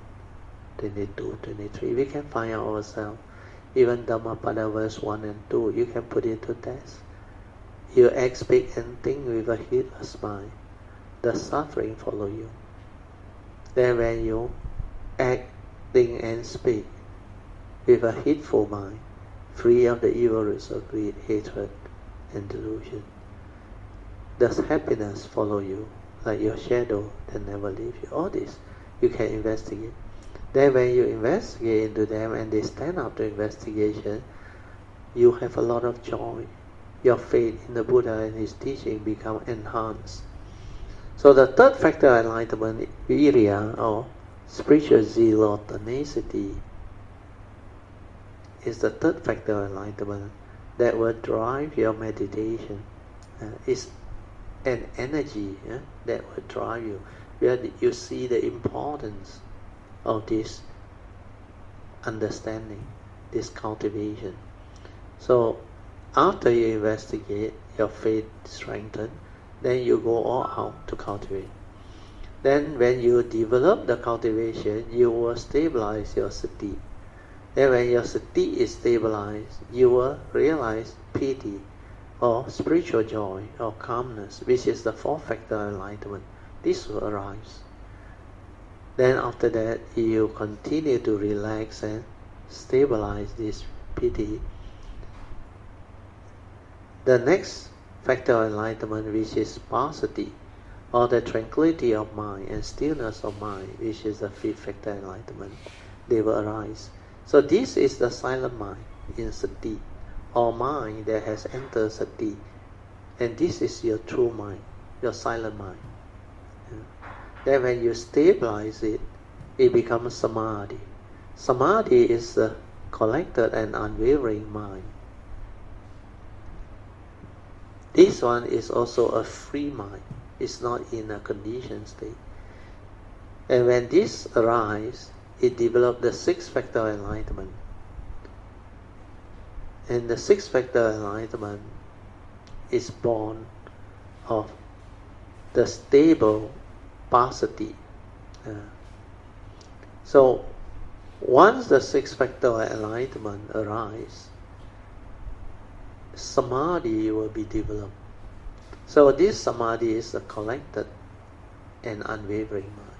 22, 23, we can find out ourselves. Even Dhammapada verse 1 and 2, you can put it to test. You act, speak and think with a heedless mind. The suffering follow you. Then when you act, think and speak with a heedful mind, free of the evil roots of greed, hatred, and delusion, does happiness follow you like your shadow that never leaves you? All this you can investigate. Then when you investigate into them and they stand up to investigation, you have a lot of joy. Your faith in the Buddha and his teaching become enhanced. So the third factor of enlightenment, virya or spiritual zeal or tenacity, is the third factor of enlightenment that will drive your meditation. It's an energy that will drive you, where you see the importance of this understanding, this cultivation. So after you investigate, your faith strengthens, then you go all out to cultivate. Then when you develop the cultivation, you will stabilize your sati. Then when your sati is stabilized, you will realize piti or spiritual joy or calmness, which is the fourth factor of enlightenment. This will arise. Then after that, you continue to relax and stabilize this piti. The next factor of enlightenment, which is passaddhi, or the tranquility of mind and stillness of mind, which is the fifth factor of enlightenment, they will arise. So this is the silent mind in sati, or mind that has entered sati. And this is your true mind, your silent mind. Then when you stabilize it, it becomes samadhi. Samadhi is the collected and unwavering mind. This one is also a free mind. It's not in a conditioned state. And when this arises, it develops the sixth factor of enlightenment. And the sixth factor of enlightenment is born of the stable paucity. So once the six-factor enlightenment arises, samadhi will be developed. So this samadhi is a collected and unwavering mind.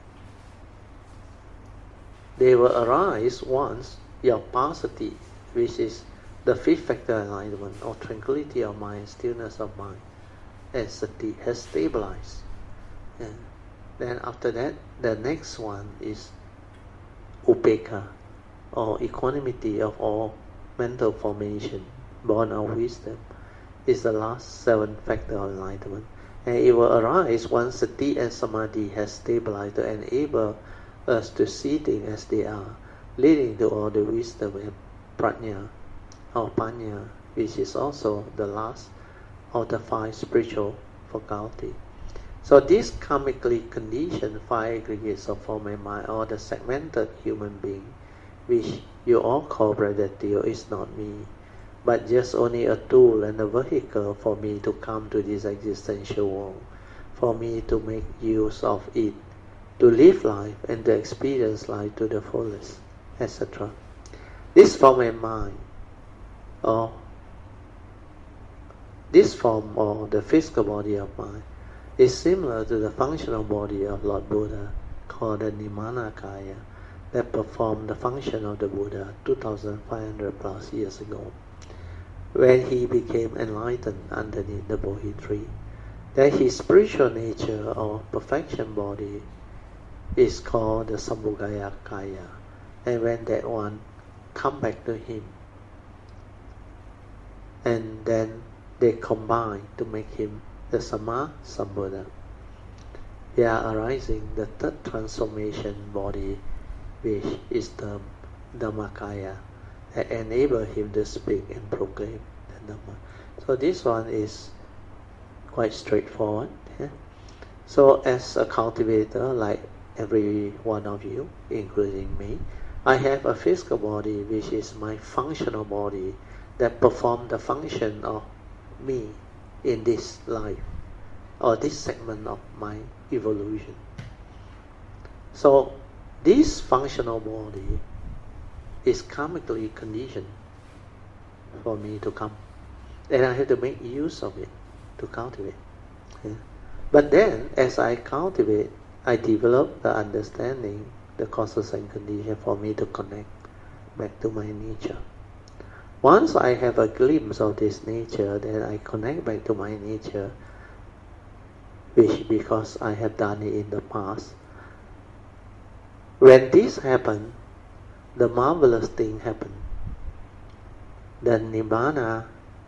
They will arise once your paucity, which is the fifth factor enlightenment, or tranquility of mind, stillness of mind, and sati has stabilized. And then after that, the next one is upekkha, or equanimity of all mental formation, born of wisdom, is the last seventh factor of enlightenment. And it will arise once sati and samadhi has stabilized to enable us to see things as they are, leading to all the wisdom and prajna, or panya, which is also the last of the five spiritual faculty. So these karmically conditioned five aggregates of form and mind, or the segmented human being, which you all call Brother Theo, is not me, but just only a tool and a vehicle for me to come to this existential world, for me to make use of it, to live life and to experience life to the fullest, etc. This form and mind, or this form, or the physical body of mind, is similar to the functional body of Lord Buddha, called the Nirmanakaya, that performed the function of the Buddha 2,500 plus years ago, when he became enlightened underneath the Bodhi tree. That his spiritual nature, or perfection body, is called the Sambhogaya Kaya. And when that one come back to him, and then they combine to make him the Samma Sambuddha, they are arising the third transformation body, which is the Dhammakaya, that enable him to speak and proclaim the Dhamma. So this one is quite straightforward. So as a cultivator, like every one of you, including me, I have a physical body which is my functional body that performs the function of me in this life, or this segment of my evolution. So this functional body is karmically conditioned for me to come, and I have to make use of it to cultivate. But then, as I cultivate, I develop the understanding, the causes and conditions for me to connect back to my nature. Once I have a glimpse of this nature, then I connect back to my nature, which because I have done it in the past. When this happens, the marvelous thing happens. The Nibbana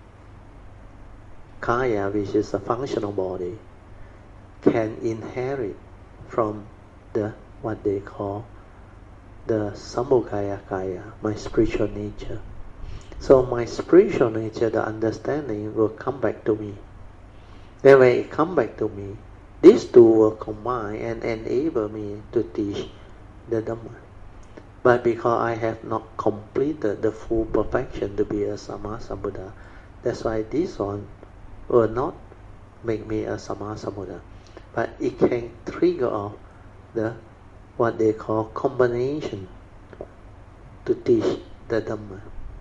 Kaya, which is a functional body, can inherit from the what they call the Sambhogaya Kaya, my spiritual nature. So my spiritual nature, the understanding, will come back to me. Then when it comes back to me, these two will combine and enable me to teach the Dhamma. But because I have not completed the full perfection to be a Samma Sambuddha, that's why this one will not make me a Samma Sambuddha. But it can trigger off the what they call combination to teach the Dhamma.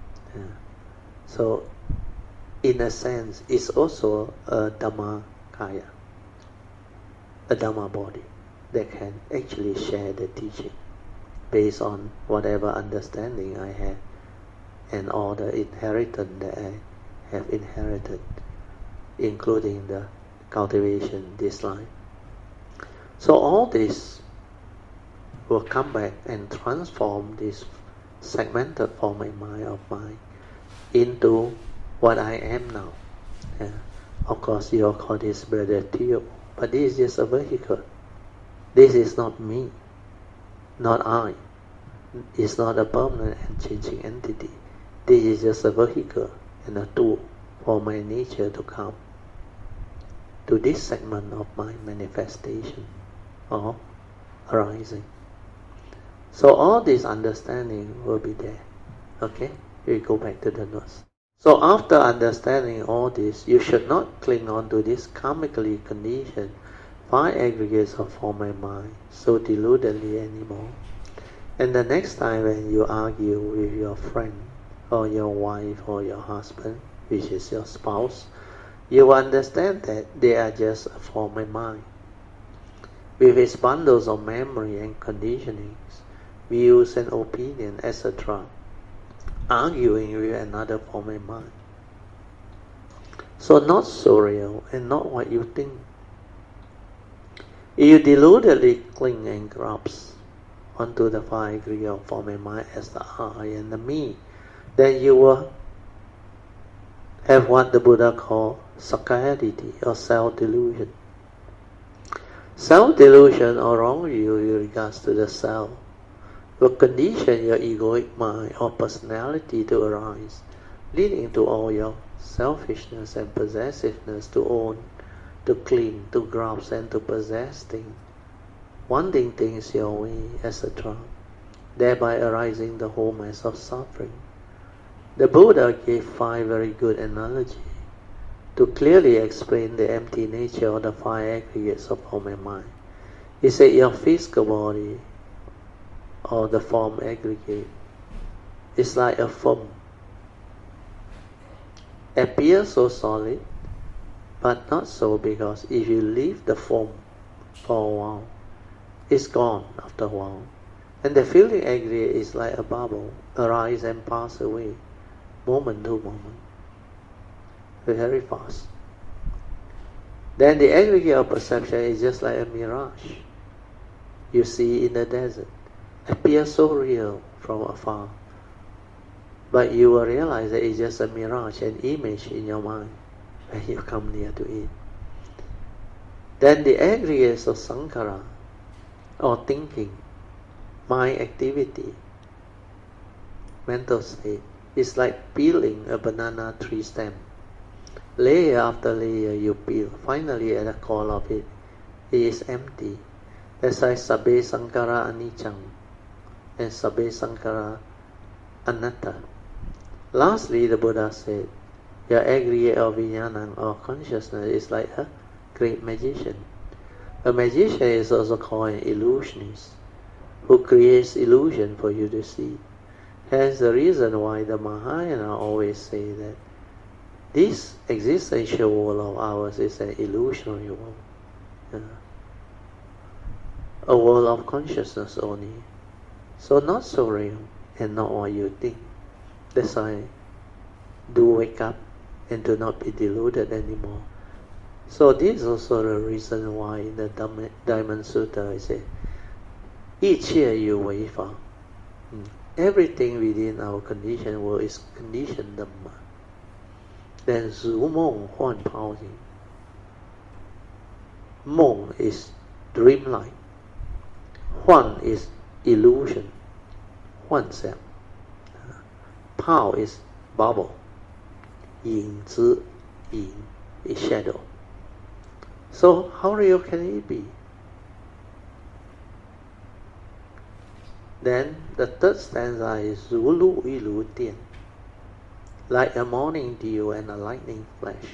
So, in a sense, it's also a Dhamma Kaya, a Dhamma body that can actually share the teaching based on whatever understanding I have and all the inheritance that I have inherited, including the cultivation this life. So all this will come back and transform this segmented form in mind of mine into what I am now. Of course, you all call this Brother Theo, but this is just a vehicle. This is not me, not I. It's not a permanent and changing entity. This is just a vehicle and a tool for my nature to come to this segment of my manifestation or arising. So all this understanding will be there. Okay? We go back to the notes. So after understanding all this, you should not cling on to this karmically conditioned five aggregates of form and mind so deludedly anymore. And the next time when you argue with your friend or your wife or your husband, which is your spouse, you understand that they are just a form and mind, with its bundles of memory and conditionings, views and opinions, etc., arguing with another form and mind. So not so real and not what you think. If you deludedly cling and grasp onto the five aggregates of form and mind as the I and the me, then you will have what the Buddha called sakkayaditthi or self-delusion. Self-delusion or wrong view with regards to the self will condition your egoic mind or personality to arise, leading to all your selfishness and possessiveness to own, to cling, to grasp and to possess things, wanting things your way, etc., thereby arising the whole mass of suffering. The Buddha gave five very good analogies to clearly explain the empty nature of the five aggregates of form and mind. He said your physical body or the form aggregate is like a foam. Appears so solid, but not so, because if you leave the foam for a while, it's gone after a while. And the feeling aggregate is like a bubble, arise and pass away, moment to moment, very fast. Then the aggregate of perception is just like a mirage you see in the desert. Appears so real from afar, but you will realize that it's just a mirage, an image in your mind when you come near to it. Then the aggregates of sankhara, or thinking, mind activity, mental state, is like peeling a banana tree stem. Layer after layer you peel. Finally at the core of it, it is empty. That's why sabbe sankhara anicca and sabbe sankhara anatta. Lastly, the Buddha said, your aggregate of vijnana or consciousness is like a great magician. A magician is also called an illusionist, who creates illusion for you to see. Hence the reason why the Mahayana always say that this existential world of ours is an illusionary world. A world of consciousness only. So not so real and not what you think. That's why do wake up and do not be deluded anymore. So this is also the reason why in the Diamond Sutta I say, 一切有为法. Everything within our conditioned world is conditioned Dhamma. Then 如梦幻泡影. 梦 is dreamlike. 幻 is illusion, 幻想. 泡 is bubble. 影子 影 is shadow. So how real can it be? Then the third stanza is 如露亦如电, like a morning dew and a lightning flash.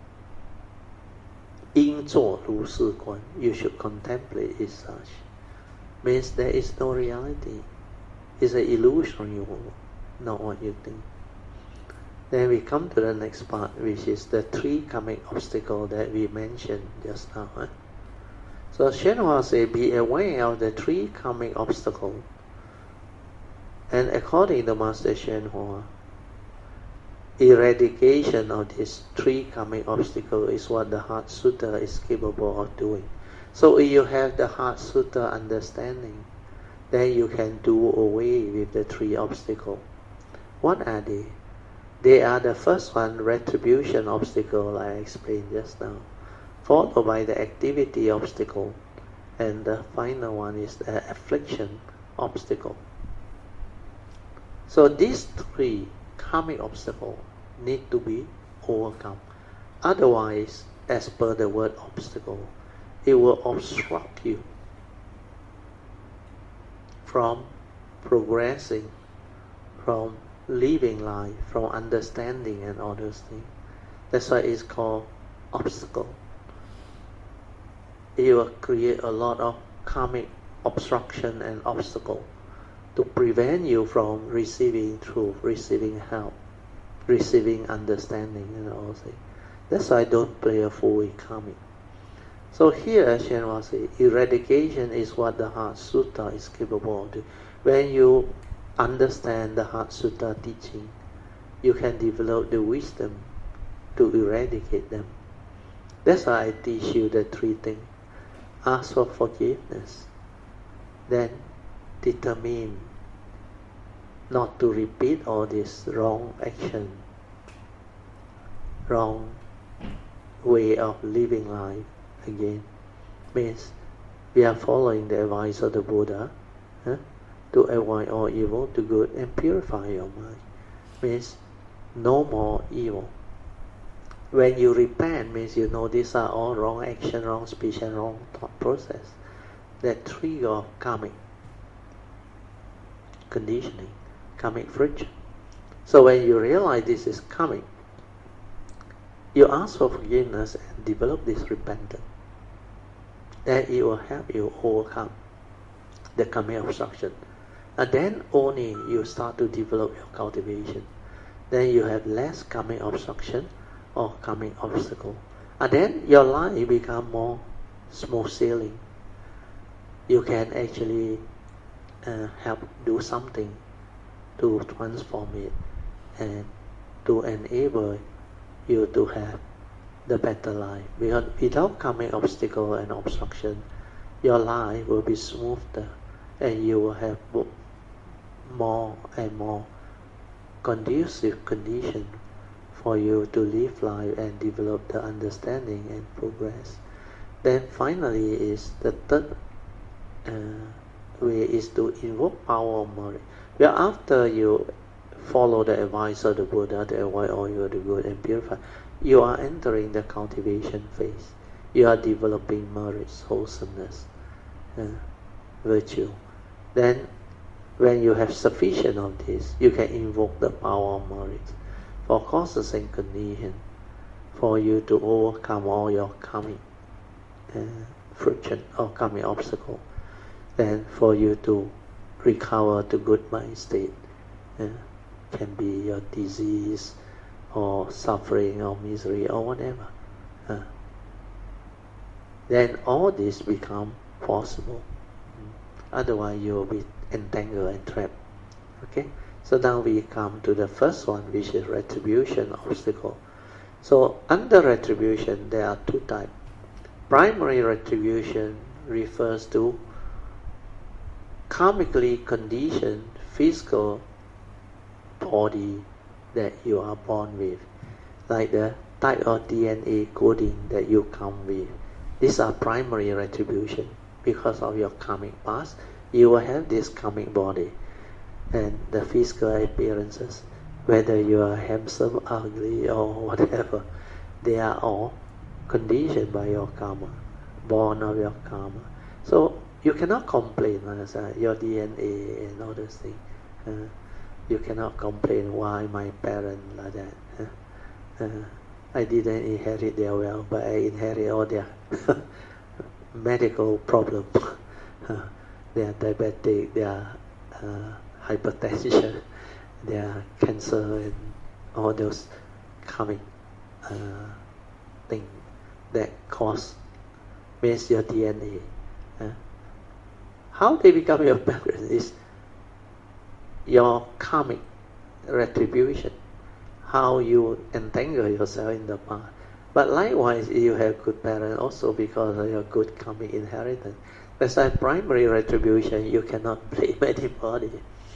应作如是观, you should contemplate it such. Means there is no reality. It's an illusionary world, not what you think. Then we come to the next part, which is the three karmic obstacles that we mentioned just now. So Shenhua said, be aware of the three karmic obstacles. And according to Master Shenhua, eradication of these three karmic obstacles is what the Heart Sutta is capable of doing. So if you have the Heart Sutta understanding, then you can do away with the three obstacles. What are they? They are the first one, retribution obstacle, I explained just now, followed by the activity obstacle, and the final one is the affliction obstacle. So these three karmic obstacles need to be overcome. Otherwise, as per the word obstacle, it will obstruct you from progressing, from living life, from understanding and all those things. That's why it's called obstacle. It will create a lot of karmic obstruction and obstacle to prevent you from receiving truth, receiving help, receiving understanding and all things. That's why don't play a fool with karmic. So here, as Shenhua says, eradication is what the Heart Sutta is capable of doing. When you understand the Heart Sutta teaching, you can develop the wisdom to eradicate them. That's why I teach you the three things. Ask for forgiveness, then determine not to repeat all this wrong action, wrong way of living life again. Means we are following the advice of the Buddha to avoid all evil, to good, and purify your mind. Means no more evil. When you repent, means you know these are all wrong action, wrong speech, and wrong thought process that trigger karmic conditioning, karmic friction. So when you realize this is coming, you ask for forgiveness and develop this repentance. Then it will help you overcome the karmic obstruction. And then only you start to develop your cultivation. Then you have less karmic obstruction or karmic obstacle. And then your life become more smooth sailing. You can actually help do something to transform it and to enable you to have the better life. Because without karmic obstacle and obstruction, your life will be smoother and you will have more and more conducive condition for you to live life and develop the understanding and progress. Then finally is the third way is to invoke power of merit. Well, after you follow the advice of the Buddha to avoid all evil, do good, and purify, you are entering the cultivation phase. You are developing merits, wholesomeness, virtue. Then when you have sufficient of this, you can invoke the power of merit for causes and conditions for you to overcome all your karmic friction or karmic obstacle. Then for you to recover to good mind state. Can be your disease or suffering or misery or whatever. Then all this become possible. Otherwise you will be entangled and trapped. Okay? So now we come to the first one, which is retribution obstacle. So under retribution there are two types. Primary retribution refers to karmically conditioned physical body that you are born with, like the type of DNA coding that you come with. These are primary retribution. Because of your karmic past, you will have this karmic body and the physical appearances, whether you are handsome, ugly, or whatever, they are all conditioned by your karma, born of your karma. So you cannot complain your DNA and all those things. You cannot complain why my parents like that. I didn't inherit their wealth, but I inherit all their medical problems. They are diabetic, they are hypertension, they are cancer, and all those coming things that cause makes your DNA. How they become your parents is your karmic retribution, how you entangle yourself in the past. But likewise, you have good parents also because of your good karmic inheritance. That's why primary retribution, you cannot blame anybody.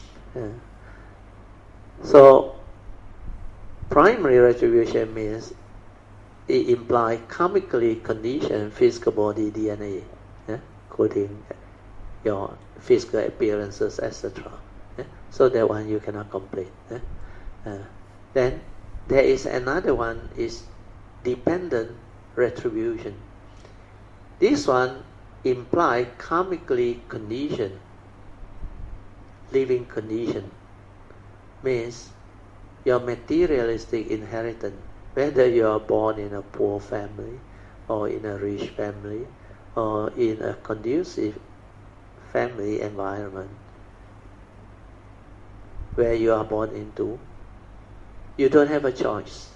So, primary retribution means it implies karmically conditioned physical body DNA, coding your physical appearances, etc. So that one you cannot complain. Then there is another one is dependent retribution. This one implies karmically conditioned living condition. Means your materialistic inheritance, whether you are born in a poor family or in a rich family or in a conducive family environment where you are born into, you don't have a choice.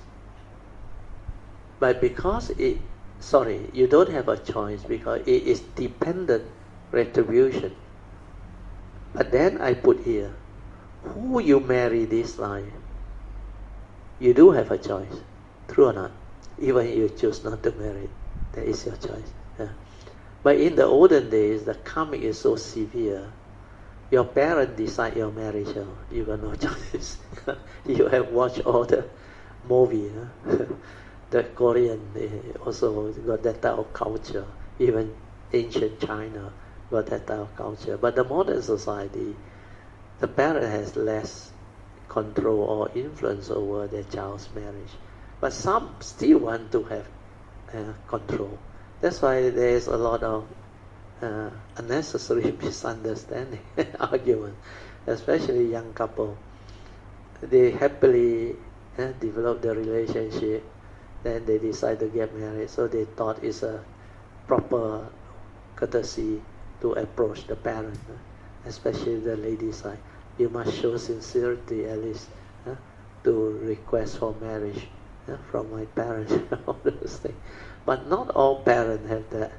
But because you don't have a choice because it is dependent retribution. But then I put here, who you marry this life, you do have a choice, true or not? Even if you choose not to marry, that is your choice. Yeah. But in the olden days, the karmic is so severe. Your parents decide your marriage, you got no choice. You have watched all the movie. The Korean also got that type of culture. Even ancient China got that type of culture. But the modern society, the parent has less control or influence over their child's marriage. But some still want to have control. That's why there is a lot of unnecessary misunderstanding, argument, especially young couple. They happily develop the relationship, then they decide to get married. So they thought it's a proper courtesy to approach the parent, especially the lady side. You must show sincerity at least to request for marriage from my parents, all those things. But not all parents have that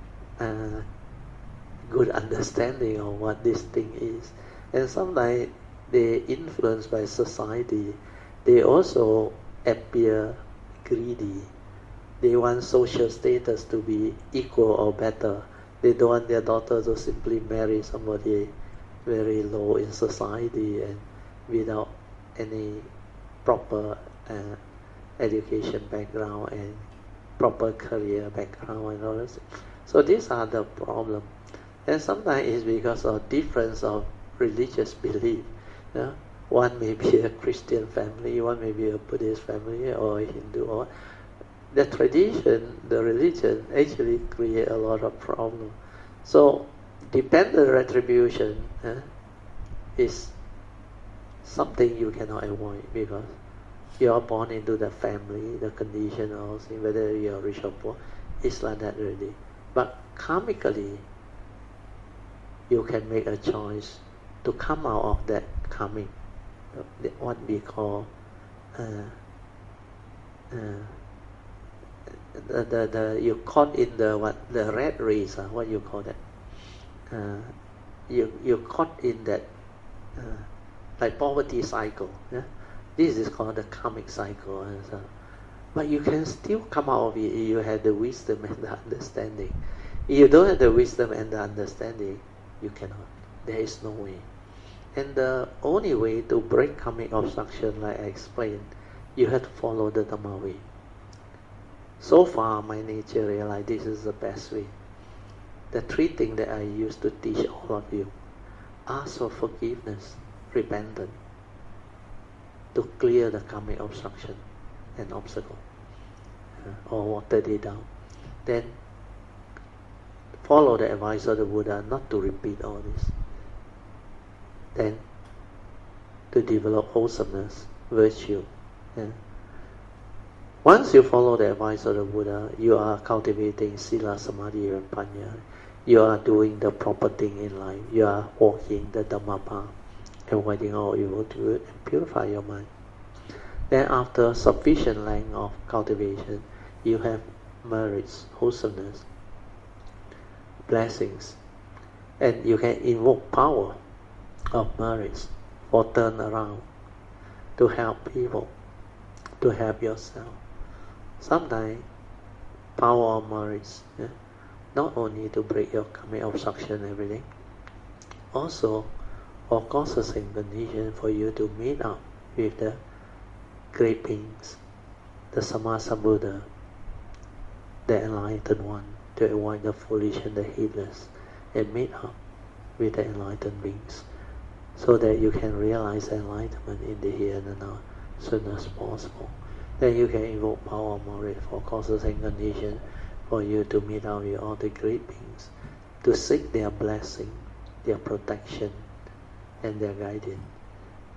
good understanding of what this thing is. And sometimes they influenced by society. They also appear greedy. They want social status to be equal or better. They don't want their daughter to simply marry somebody very low in society and without any proper education background and proper career background and all this. So these are the problem. And sometimes it's because of difference of religious belief. Yeah? One may be a Christian family, one may be a Buddhist family or a Hindu. Or the tradition, the religion actually create a lot of problem. So dependent retribution is something you cannot avoid because you are born into the family, the condition also, whether you are rich or poor, it's like that already. But karmically, you can make a choice to come out of that karmic, what we call you caught in the rat race, what you call that? You caught in that like poverty cycle. Yeah? This is called the karmic cycle. And so, but you can still come out of it if you have the wisdom and the understanding. If you don't have the wisdom and the understanding, you cannot. There is no way. And the only way to break karmic obstruction, like I explained, you have to follow the Dhamma way. So far, my nature realized this is the best way. The three things that I used to teach all of you: ask for forgiveness, repentance, to clear the karmic obstruction and obstacle, or water it down. Then follow the advice of the Buddha not to repeat all this. Then to develop wholesomeness, virtue. Once you follow the advice of the Buddha, you are cultivating Sila, Samadhi, and Panya. You are doing the proper thing in life. You are walking the Dhamma path, avoiding all evil to good, and purify your mind. Then after sufficient length of cultivation, you have merits, wholesomeness, blessings, and you can invoke power of merits for turn around, to help people, to help yourself. Sometimes power of merits, not only to break your karmic obstruction and everything, also for causes and conditions for you to meet up with the great beings, the Sammasambuddha, the enlightened one, to avoid the foolish and the heedless, and meet up with the enlightened beings, so that you can realize enlightenment in the here and now as soon as possible. Then you can invoke power of merit for causes and conditions for you to meet up with all the great beings, to seek their blessing, their protection, and their guidance.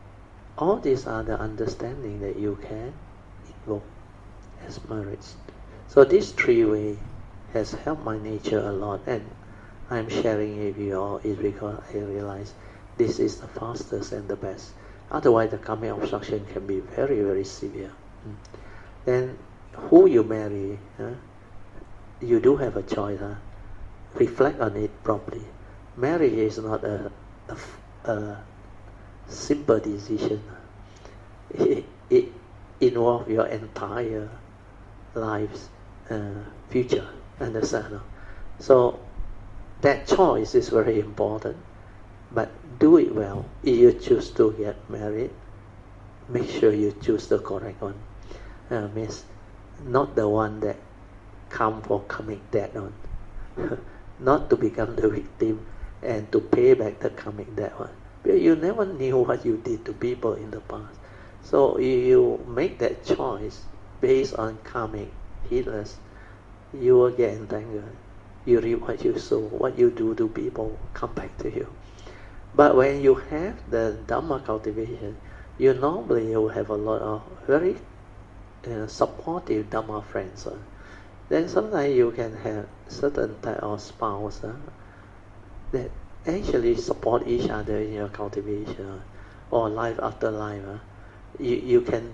All these are the understanding that you can invoke as marriage. So this three way has helped my nature a lot, and I'm sharing it with you all is because I realize this is the fastest and the best. Otherwise, the karmic obstruction can be very, very severe. Then, who you marry, you do have a choice. Reflect on it properly. Marriage is not a simple decision. It involves your entire life's future. Understand? So that choice is very important. But do it well. If you choose to get married, make sure you choose the correct one. Means not the one that come for coming debt on. Not to become the victim and to pay back the coming debt one. Because you never knew what you did to people in the past. So if you make that choice based on karmic heedless, you will get entangled. You reap what you sow. What you do to people come back to you. But when you have the Dhamma cultivation, you normally will have a lot of very supportive Dhamma friends. Then sometimes you can have certain type of spouse that actually support each other in your cultivation or life after life. You can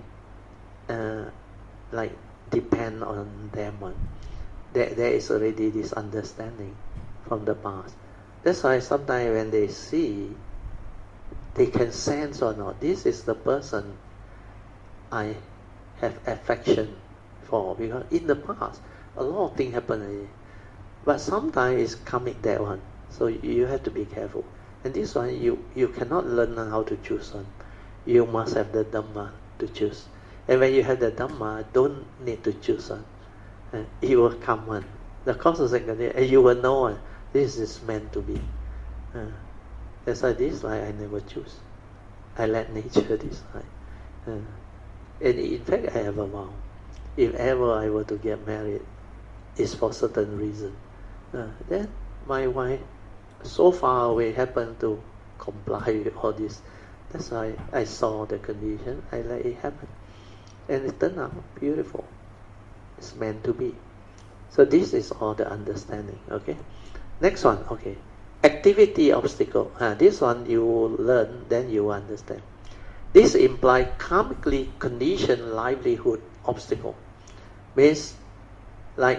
like depend on them. There is already this understanding from the past. That's why sometimes when they see, they can sense or not, this is the person I have affection for. Because in the past, a lot of things happen already. But sometimes it's coming that one. So you have to be careful. And this one, you cannot learn how to choose one. You must have the Dhamma to choose. And when you have the Dhamma, don't need to choose one. It will come one. The cause of secondary, and you will know one. This is meant to be. That's why this life I never choose. I let nature decide. And in fact, I have a vow. If ever I were to get married, it's for certain reason. Then my wife, so far away, happened to comply with all this. That's why I saw the condition. I let it happen, and it turned out beautiful. It's meant to be. So this is all the understanding. Okay. Next one, okay. Activity obstacle. This one you learn, then you understand. This implies karmically conditioned livelihood obstacle. Means like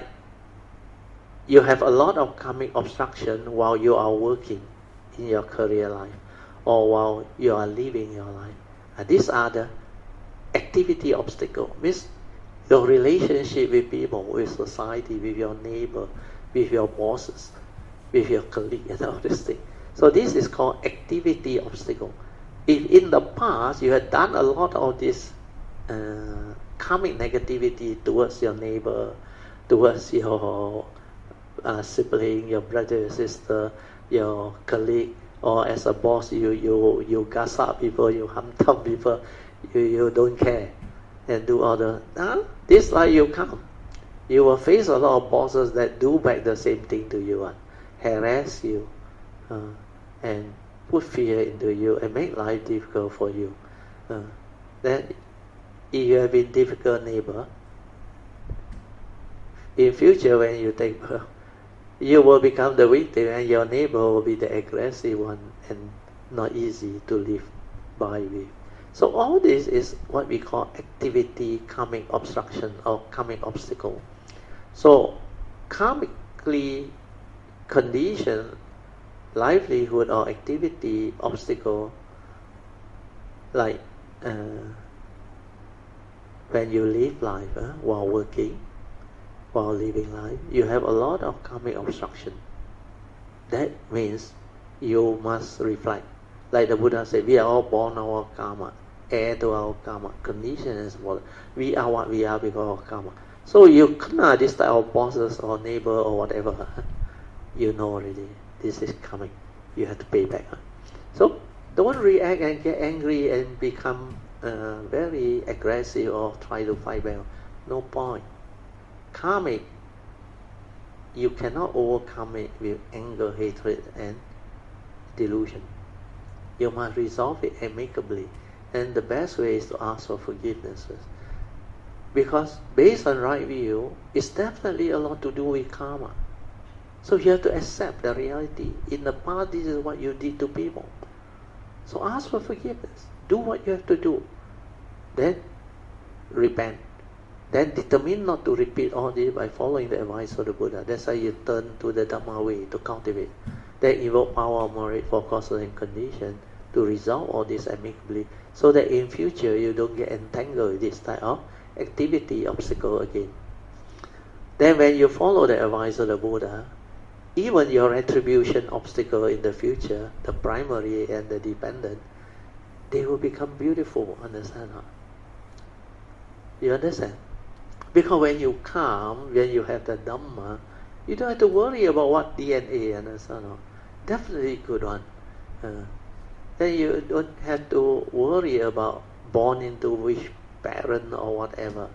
you have a lot of karmic obstruction while you are working in your career life or while you are living your life. These are the activity obstacle. Means your relationship with people, with society, with your neighbor, with your bosses, with your colleague and all this thing. So this is called activity obstacle. If in the past you had done a lot of this karmic negativity towards your neighbor, towards your sibling, your brother, your sister, your colleague, or as a boss, you gossip people, you harm people, you don't care and do all the this life you come. You will face a lot of bosses that do back the same thing to you. Harass you and put fear into you and make life difficult for you. Then if you have been difficult neighbor, in future when you take birth, you will become the victim and your neighbor will be the aggressive one and not easy to live by with. So all this is what we call activity karmic obstruction or karmic obstacle. So karmically condition, livelihood or activity obstacle, like when you live life while working, while living life, you have a lot of karmic obstruction. That means you must reflect. Like the Buddha said, we are all born our karma, heir to our karma, condition and so forth. We are what we are because of karma. So you cannot this type of bosses or neighbor or whatever. You know already, this is coming. You have to pay back. So don't react and get angry and become very aggressive or try to fight back. No point. Karmic, you cannot overcome it with anger, hatred and delusion. You must resolve it amicably And the best way is to ask for forgiveness. Because based on right view, it's definitely a lot to do with karma. So you have to accept the reality. In the past, this is what you did to people. So ask for forgiveness. Do what you have to do. Then repent. Then determine not to repeat all this by following the advice of the Buddha. That's why you turn to the Dhamma way to cultivate. Then invoke power of merit for causes and conditions to resolve all this amicably, so that in future you don't get entangled with this type of activity obstacle again. Then when you follow the advice of the Buddha, even your retribution obstacle in the future, the primary and the dependent, they will become beautiful. Understand? Huh? You understand? Because when you calm, when you have the Dhamma, you don't have to worry about what DNA, understand? Huh? Definitely good one. Then you don't have to worry about born into which parent or whatever.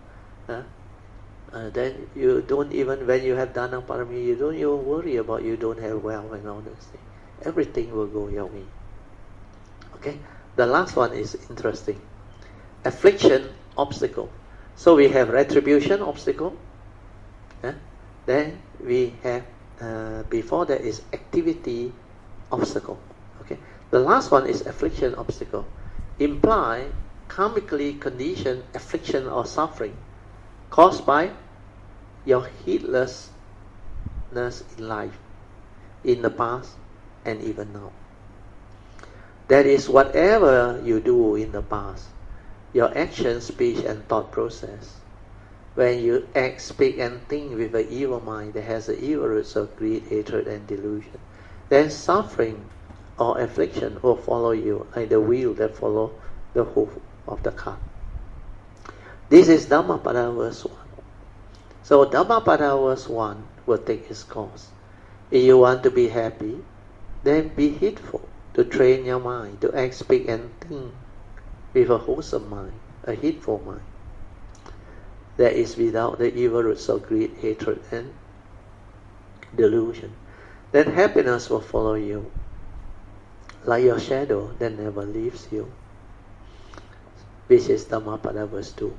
Then you don't even, when you have Dana Parami, you don't even worry about you don't have wealth and all those things. Everything will go your way. Okay? The last one is interesting. Affliction, obstacle. So we have retribution, obstacle. Then we have, before that is activity, obstacle. Okay? The last one is affliction, obstacle. Imply karmically conditioned affliction or suffering caused by your heedlessness in life, in the past and even now. That is, whatever you do in the past, your action, speech and thought process, when you act, speak and think with an evil mind that has the evil roots of greed, hatred and delusion, then suffering or affliction will follow you like the wheel that follows the hoof of the cart. This is Dhammapada verse 1. So Dhammapada verse 1 will take its course. If you want to be happy, then be heedful to train your mind to act, speak and think with a wholesome mind, a heedful mind. That is without the evil roots of greed, hatred and delusion. Then happiness will follow you like your shadow that never leaves you. Which is Dhammapada verse 2.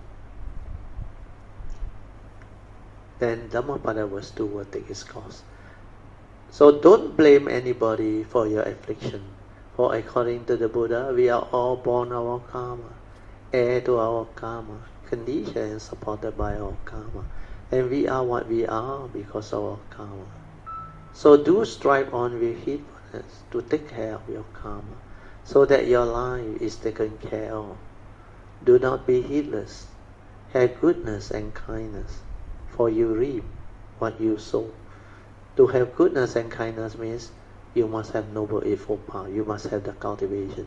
Then Dhammapada verse 2 will take its course. So don't blame anybody for your affliction. For according to the Buddha, we are all born our karma, heir to our karma, conditioned and supported by our karma. And we are what we are because of our karma. So do strive on with heedfulness to take care of your karma, so that your life is taken care of. Do not be heedless. Have goodness and kindness, for you reap what you sow. To have goodness and kindness means you must have noble eightfold power. You must have the cultivation.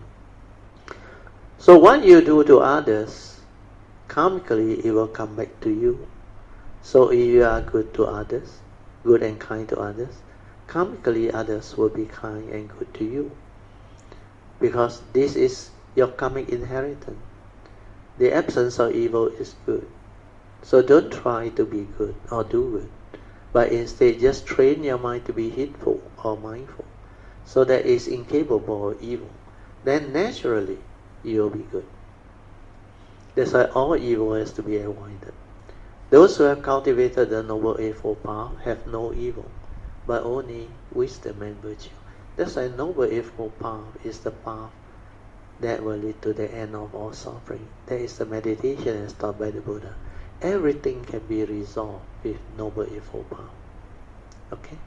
So what you do to others, karmically it will come back to you. So if you are good to others, good and kind to others, karmically others will be kind and good to you. Because this is your karmic inheritance. The absence of evil is good. So don't try to be good or do good, but instead just train your mind to be heedful or mindful, so that it's incapable of evil. Then naturally you'll be good. That's why all evil has to be avoided. Those who have cultivated the Noble Eightfold Path have no evil, but only wisdom and virtue. That's why Noble Eightfold Path is the path that will lead to the end of all suffering. That is the meditation as taught by the Buddha. Everything can be resolved with Noble Eightfold Path. Okay?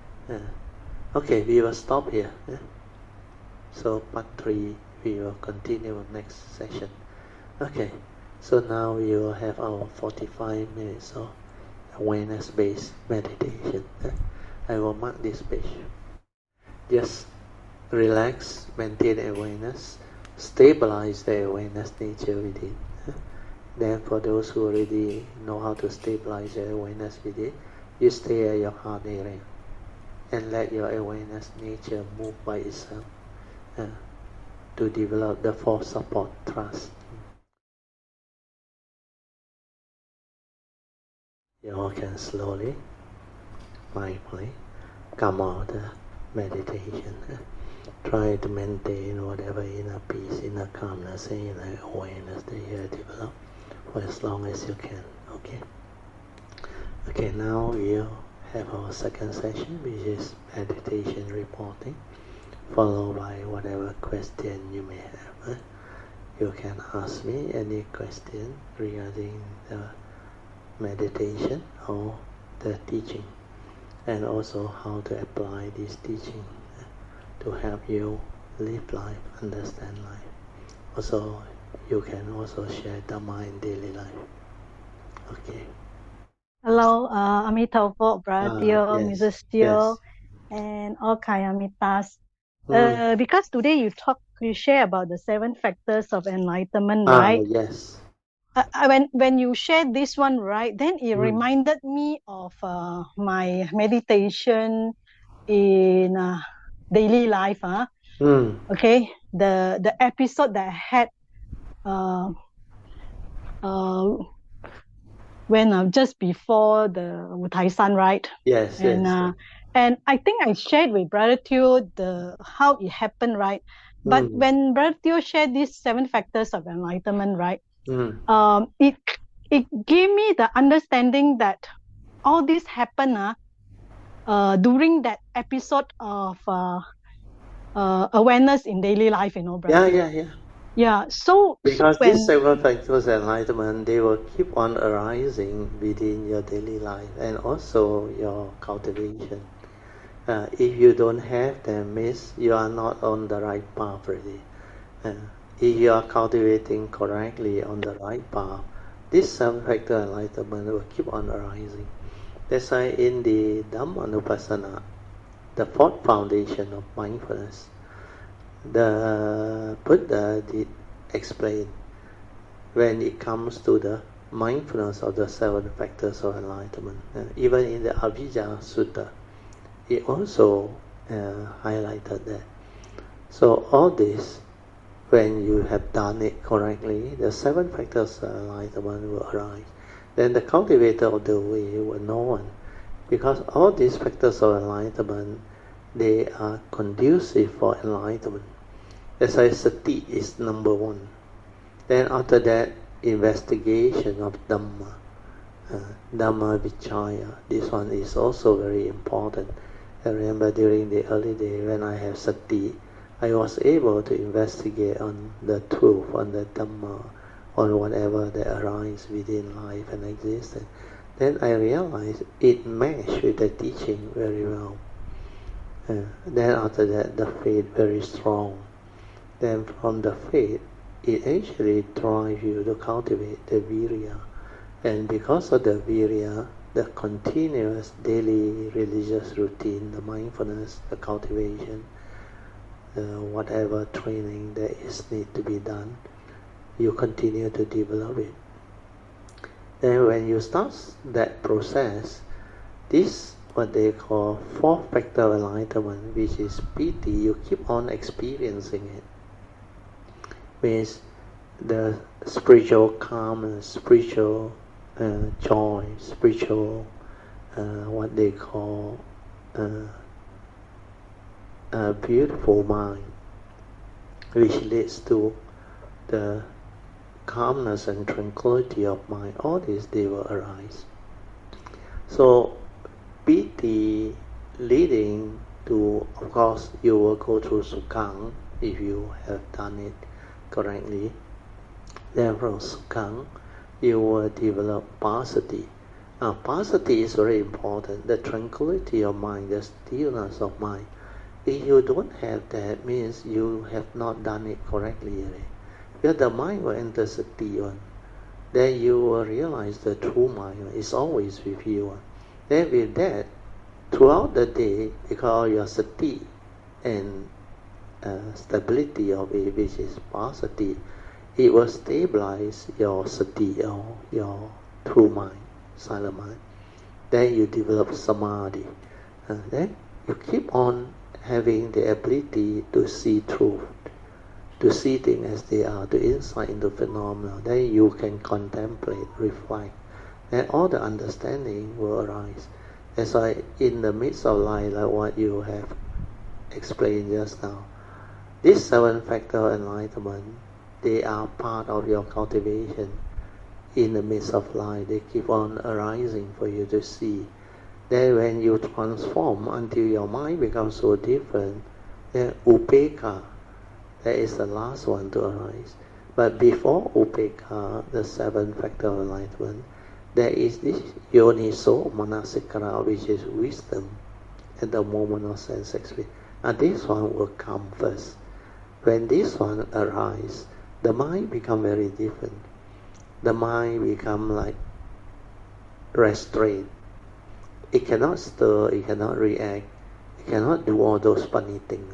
Okay, we will stop here. So part 3, we will continue next session. Okay, so now we will have our 45 minutes of awareness-based meditation. I will mark this page. Just relax, maintain awareness, stabilize the awareness nature within. Then for those who already know how to stabilize their awareness within, you stay at your heart area and let your awareness nature move by itself to develop the four support trust. You all can slowly, mindfully come out of the meditation. Try to maintain whatever inner peace, inner calmness, and inner awareness that you have developed for as long as you can. Okay. Okay, now we'll have our second session, which is meditation reporting, followed by whatever question you may have. You can ask me any question regarding the meditation or the teaching, and also how to apply this teaching to help you live life, understand life. Also, you can also share Dhamma in daily life. Okay. Hello, Amitabha, Brother Teo, Yes, Mrs. Teo, and all Kayamitas. Because today you share about the 7 factors of enlightenment, right? Yes. When you shared this one, right, then it reminded me of my meditation in daily life. Okay, the episode that I had when just before the Wutai-san, right? Yes. And I think I shared with Brother Teo how it happened, right? But when Brother Teo shared these 7 factors of enlightenment, right? It gave me the understanding that all this happened during that episode of awareness in daily life, Brother Teo. Yeah. So because these 7 factors of enlightenment, they will keep on arising within your daily life and also your cultivation. If you don't have them, means you are not on the right path already. If you are cultivating correctly on the right path, this 7 factor enlightenment will keep on arising. That's why in the Dhammanupassana, the 4th foundation of mindfulness, the Buddha did explain when it comes to the mindfulness of the 7 factors of enlightenment. Even in the Avijja Sutta, it also highlighted that. So all this, when you have done it correctly, the 7 factors of enlightenment will arise. Then the cultivator of the way will know one. Because all these factors of enlightenment, they are conducive for enlightenment. As I sati is number 1. Then after that, investigation of Dhamma, Dhamma Vichaya. This one is also very important. I remember during the early day when I have sati, I was able to investigate on the truth, on the Dhamma, on whatever that arises within life and existence. Then I realized it meshed with the teaching very well. Then after that, the faith very strong. Then from the faith, it actually drives you to cultivate the virya. And because of the virya, the continuous daily religious routine, the mindfulness, the cultivation, whatever training that is need to be done, you continue to develop it. Then when you start that process, this what they call 4th factor of enlightenment, which is piti, you keep on experiencing it. Means the spiritual calmness, spiritual joy, spiritual what they call a beautiful mind, which leads to the calmness and tranquility of mind. All these, they will arise. So piti leading to, of course, you will go through sukhang if you have done it correctly. Then from sukhang, you will develop passaddhi. Now, passaddhi is very important. The tranquility of mind, the stillness of mind. If you don't have that, means you have not done it correctly yet. Because the mind will enter sati on. Then you will realize the true mind is always with you. Then with that, throughout the day, because your sati and stability of it, which is passaddhi, it will stabilize your sati, your true mind, silent mind. Then you develop samadhi. Then you keep on having the ability to see truth, to see things as they are, to insight into phenomena. Then you can contemplate, reflect, and all the understanding will arise. That's why in the midst of life, like what you have explained just now, This seven factor enlightenment, they are part of your cultivation in the midst of life. They keep on arising for you to see. Then when you transform until your mind becomes so different, then upekkha, that is the last one to arise. But before upekkha, the seven factor of enlightenment, there is this yoniso manasikara, which is wisdom at the moment of sense experience. And this one will come first. When this one arises, the mind becomes very different. The mind becomes like restrained. It cannot stir, it cannot react, it cannot do all those funny things.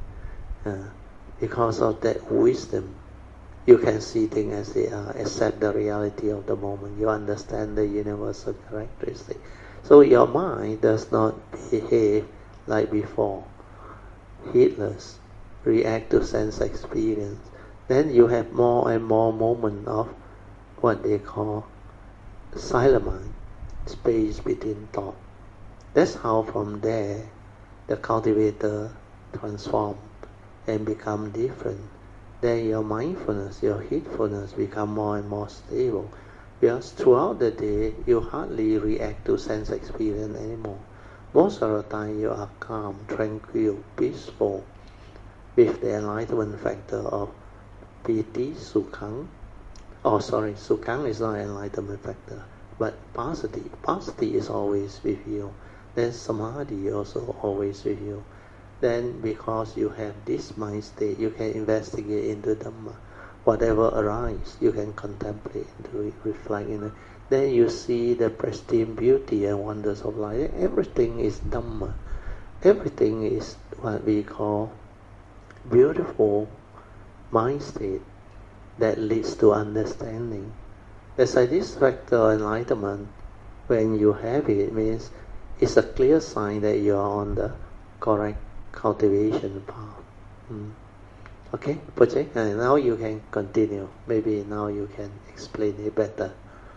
Because of that wisdom, you can see things as they are, accept the reality of the moment. You understand the universal characteristic. So your mind does not behave like before, heedless, react to sense experience. Then you have more and more moments of what they call silent mind, space between thought. That's how from there the cultivator transforms and become different. Then your mindfulness, your heedfulness become more and more stable. Because throughout the day you hardly react to sense experience anymore. Most of the time you are calm, tranquil, peaceful, with the enlightenment factor of piti, sukhang. Sukhang is not an enlightenment factor, but passaddhi. Passaddhi is always with you. Then samadhi also always with you. Then because you have this mind state, you can investigate into Dhamma. Whatever arises, you can contemplate into it, reflect in it. Then you see the pristine beauty and wonders of life. Everything is Dhamma. Everything is what we call beautiful mind state that leads to understanding. The satisfactory enlightenment, when you have it, means it's a clear sign that you are on the correct cultivation path. Okay, project, and now you can continue. Maybe now you can explain it better.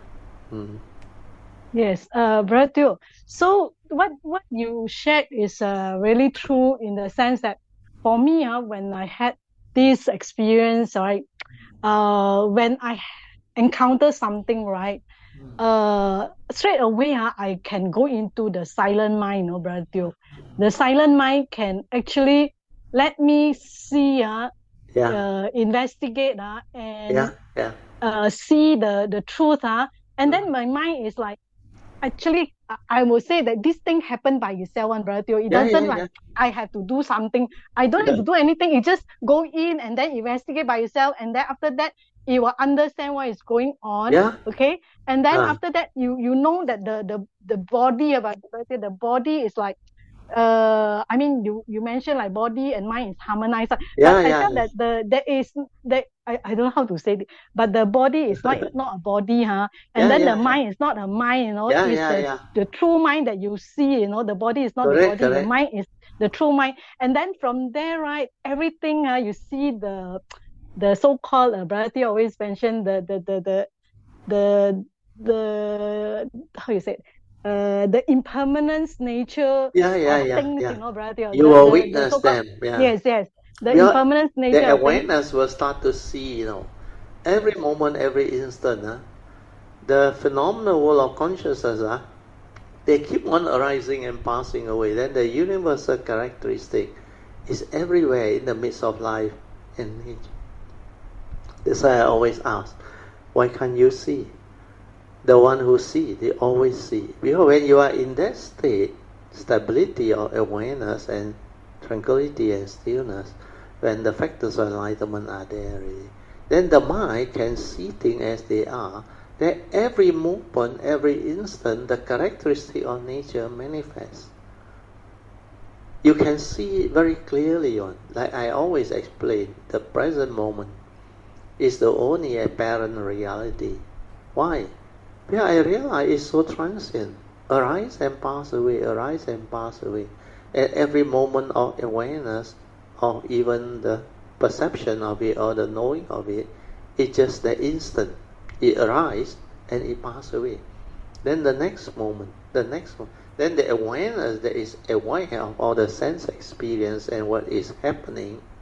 Yes, Brother Teo. So what you shared is really true in the sense that for me, when I had this experience, right, when I encounter something, right, straight away, I can go into the silent mind, Brother Teo. The silent mind can actually let me see, investigate, and see the truth, and then my mind is like, actually, I will say that this thing happened by itself, Brother Teo. It doesn't like I have to do something. I don't have to do anything. It just go in and then investigate by yourself, and then after that, it will understand what is going on. Okay, and then after that, you know that the body about the body is like, I mean, you mentioned like body and mind is harmonized. But I felt that I don't know how to say it, but the body is not a body, and then the mind is not a mind, it's the true mind that you see, the body is not the body, the mind is the true mind. And then from there, right, everything, you see the so-called, Brother Teo always mentioned the how you say it? The impermanence nature of things, Brother Teo. You will witness them. Yes. The impermanence nature. The awareness will start to see, every moment, every instant, the phenomenal world of consciousness, they keep on arising and passing away. Then the universal characteristic is everywhere in the midst of life and nature. That's why I always ask, why can't you see? The one who see, they always see. Because when you are in that state, stability of awareness and tranquility and stillness, when the factors of enlightenment are there already, then the mind can see things as they are, that every movement, every instant, the characteristic of nature manifests. You can see it very clearly like I always explain, the present moment is the only apparent reality. Why? Because I realize it's so transient. Arise and pass away, arise and pass away. At every moment of awareness, or even the perception of it or the knowing of it, it's just the instant. It arises and it passes away. Then the next moment, then the awareness that is aware of all the sense experience and what is happening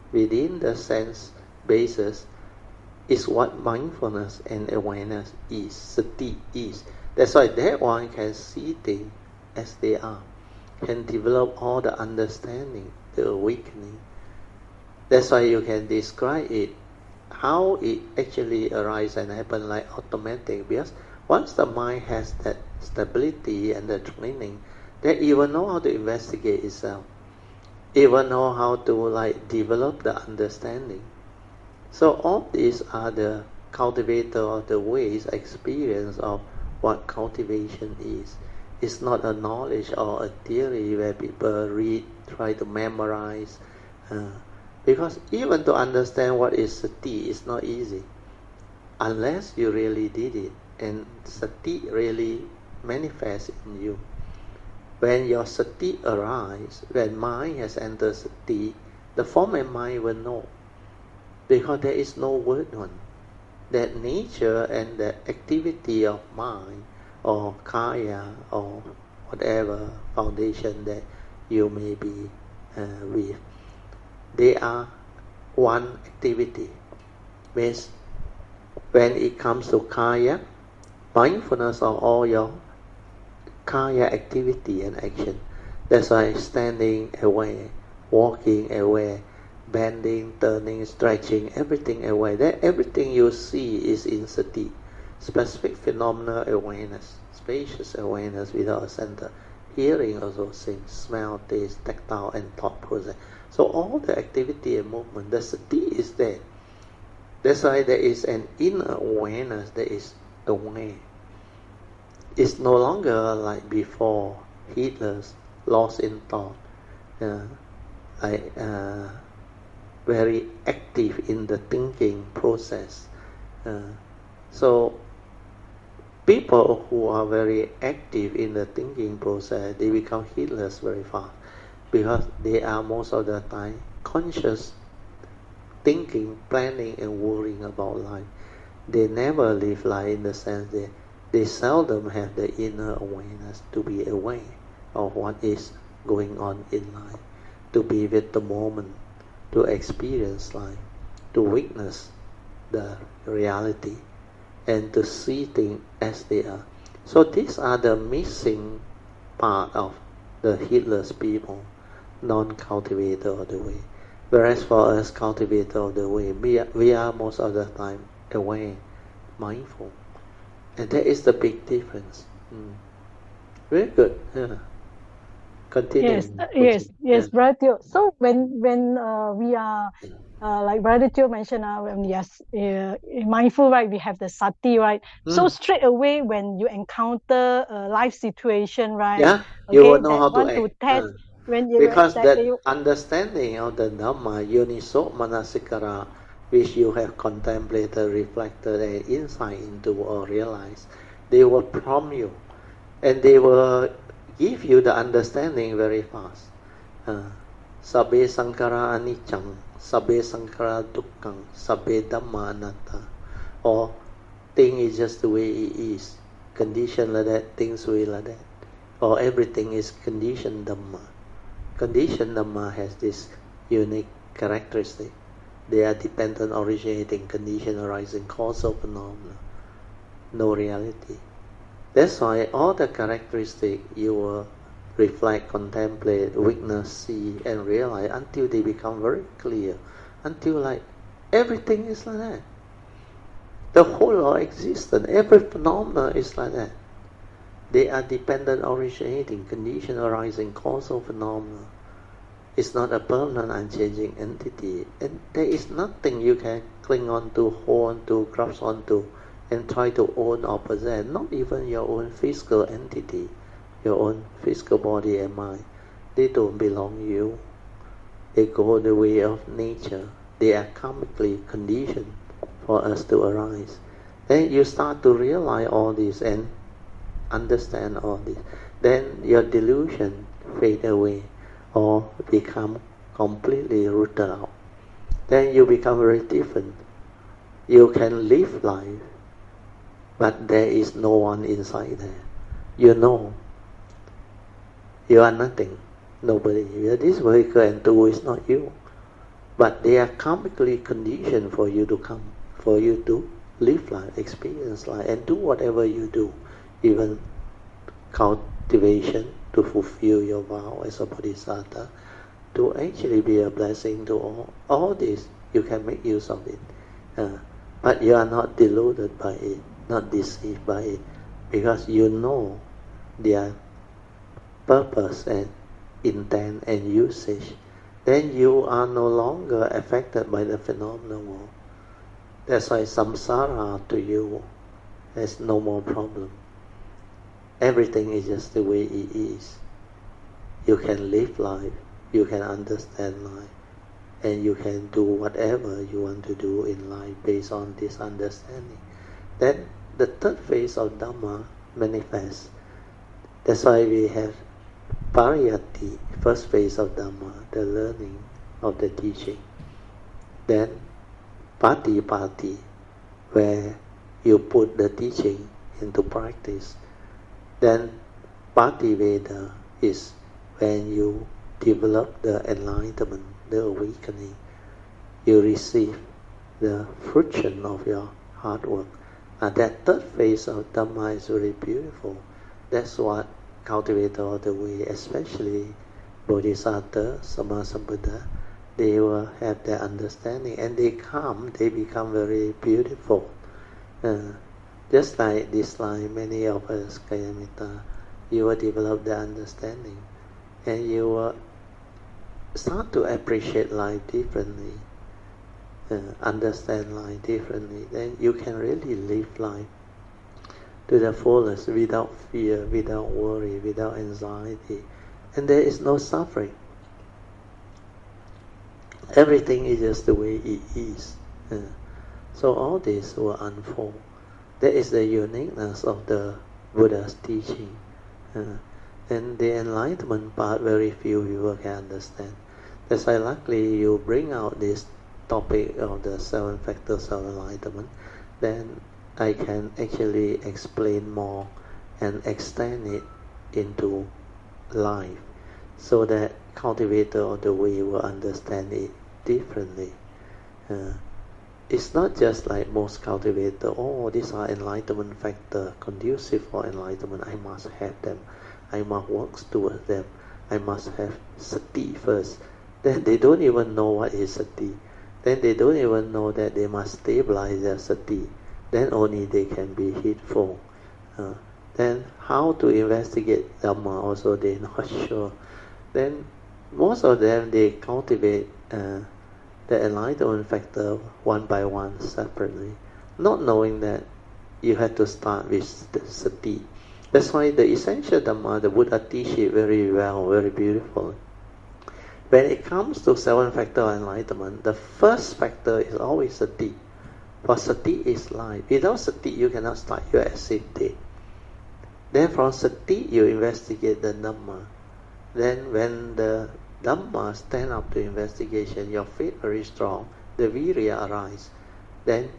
within the sense basis is what mindfulness and awareness is, sati is. That's why that one can see things as they are, can develop all the understanding, the awakening. That's why you can describe it, how it actually arises and happens like automatic, because once the mind has that stability and the training, they even know how to investigate itself, even know how to like develop the understanding. So all these are the cultivator of the ways, experience of what cultivation is. It's not a knowledge or a theory where people read, try to memorize, because even to understand what is sati is not easy unless you really did it, and sati really manifests in you. When your sati arises, when mind has entered sati, the form and mind will know, because there is no word on that nature and the activity of mind or kaya or whatever foundation that you may be with. They are one activity. Means when it comes to kaya, mindfulness of all your kaya activity and action. That's why standing away, walking away, bending, turning, stretching, everything away. That everything you see is in sati. Specific phenomena awareness, spacious awareness without a center. Hearing also things, smell, taste, tactile, and thought process. So all the activity and movement, the sati is there. That's why there is an inner awareness that is aware. It's no longer like before, heedless, lost in thought, very active in the thinking process. So people who are very active in the thinking process, they become heedless very fast, because they are most of the time conscious, thinking, planning, and worrying about life. They never live life in the sense that they seldom have the inner awareness to be aware of what is going on in life, to be with the moment, to experience life, to witness the reality, and to see things as they are. So these are the missing part of the heedless people, non-cultivator of the way. Whereas for us, cultivator of the way, we are most of the time aware, mindful. And that is the big difference. Very good. Yeah. Continue. Yes, Brother Teo. So when we are like Brother Teo mentioned, when we are mindful, right, we have the sati, right? So straight away when you encounter a life situation, right? Yeah, you will know how to want act. to test when you Because that understanding of the Dhamma, Yoniso Manasikara, which you have contemplated, reflected, and insight into or realized, they will prompt you, and they will give you the understanding very fast. Sabbe Sankara Anicham, Sabbe Sankara Dukkham, Sabbe Dhamma Anatta. Or thing is just the way it is. Condition like that, things will like that. Or everything is conditioned Dhamma. Conditioned Dhamma has this unique characteristic. They are dependent, originating, condition, arising, causal phenomena. No reality. That's why all the characteristics you will reflect, contemplate, witness, see, and realize until they become very clear. Until like everything is like that. The whole of existence, every phenomena is like that. They are dependent, originating, condition, arising, causal phenomena. It's not a permanent, unchanging entity. And there is nothing you can cling on to, hold on to, grasp on to, and try to own or possess. Not even your own physical entity, your own physical body and mind. They don't belong to you. They go the way of nature. They are karmically conditioned for us to arise. Then you start to realize all this and understand all this. Then your delusion fade away or become completely rooted out. Then you become very different. You can live life, but there is no one inside there. You know, you are nothing, nobody. This vehicle and tool is not you. but they are karmically conditioned for you to come, for you to live life, experience life, and do whatever you do, even cultivation to fulfill your vow as a bodhisattva, to actually be a blessing to all. All this, you can make use of it. But you are not deluded by it, not deceived by it, because you know their purpose and intent and usage. Then you are no longer affected by the phenomenal world. That's why samsara to you has no more problem. Everything is just the way it is. You can live life, you can understand life, and you can do whatever you want to do in life based on this understanding. Then the third phase of Dhamma manifests. That's why we have Pariyatti, first phase of Dhamma, the learning of the teaching. Then Patipatti, where you put the teaching into practice. Then Pativeda is when you develop the enlightenment, the awakening. You receive the fruition of your hard work. And that third phase of Dhamma is very beautiful. That's what cultivator of the way, especially Bodhisattva, Sammasambuddha, they will have their understanding, and they become very beautiful. Just like this life, many of us, Kayamita, you will develop the understanding, and you will start to appreciate life differently, understand life differently. Then you can really live life to the fullest, without fear, without worry, without anxiety, and there is no suffering. Everything is just the way it is. So all this will unfold. That is the uniqueness of the Buddha's teaching. And the enlightenment part, very few people can understand. That's why luckily you bring out this topic of the 7 factors of enlightenment, then I can actually explain more and extend it into life, so that cultivator of the way will understand it differently. It's not just like most cultivators, these are enlightenment factors, conducive for enlightenment, I must have them, I must work towards them, I must have sati first. Then they don't even know what is sati. Then they don't even know that they must stabilize their sati. Then only they can be heedful. Then how to investigate Dhamma also they're not sure. Then most of them, they cultivate the enlightenment factor one by one separately, not knowing that you have to start with the sati. That's why the essential Dhamma, the Buddha teach it very well, very beautiful. When it comes to 7 factor of enlightenment, the first factor is always sati. For sati is life. Without sati, you cannot start your activity. Then from sati, you investigate the Dhamma. Then when the Dhamma stand up to investigation, your faith very strong, the virya arise, then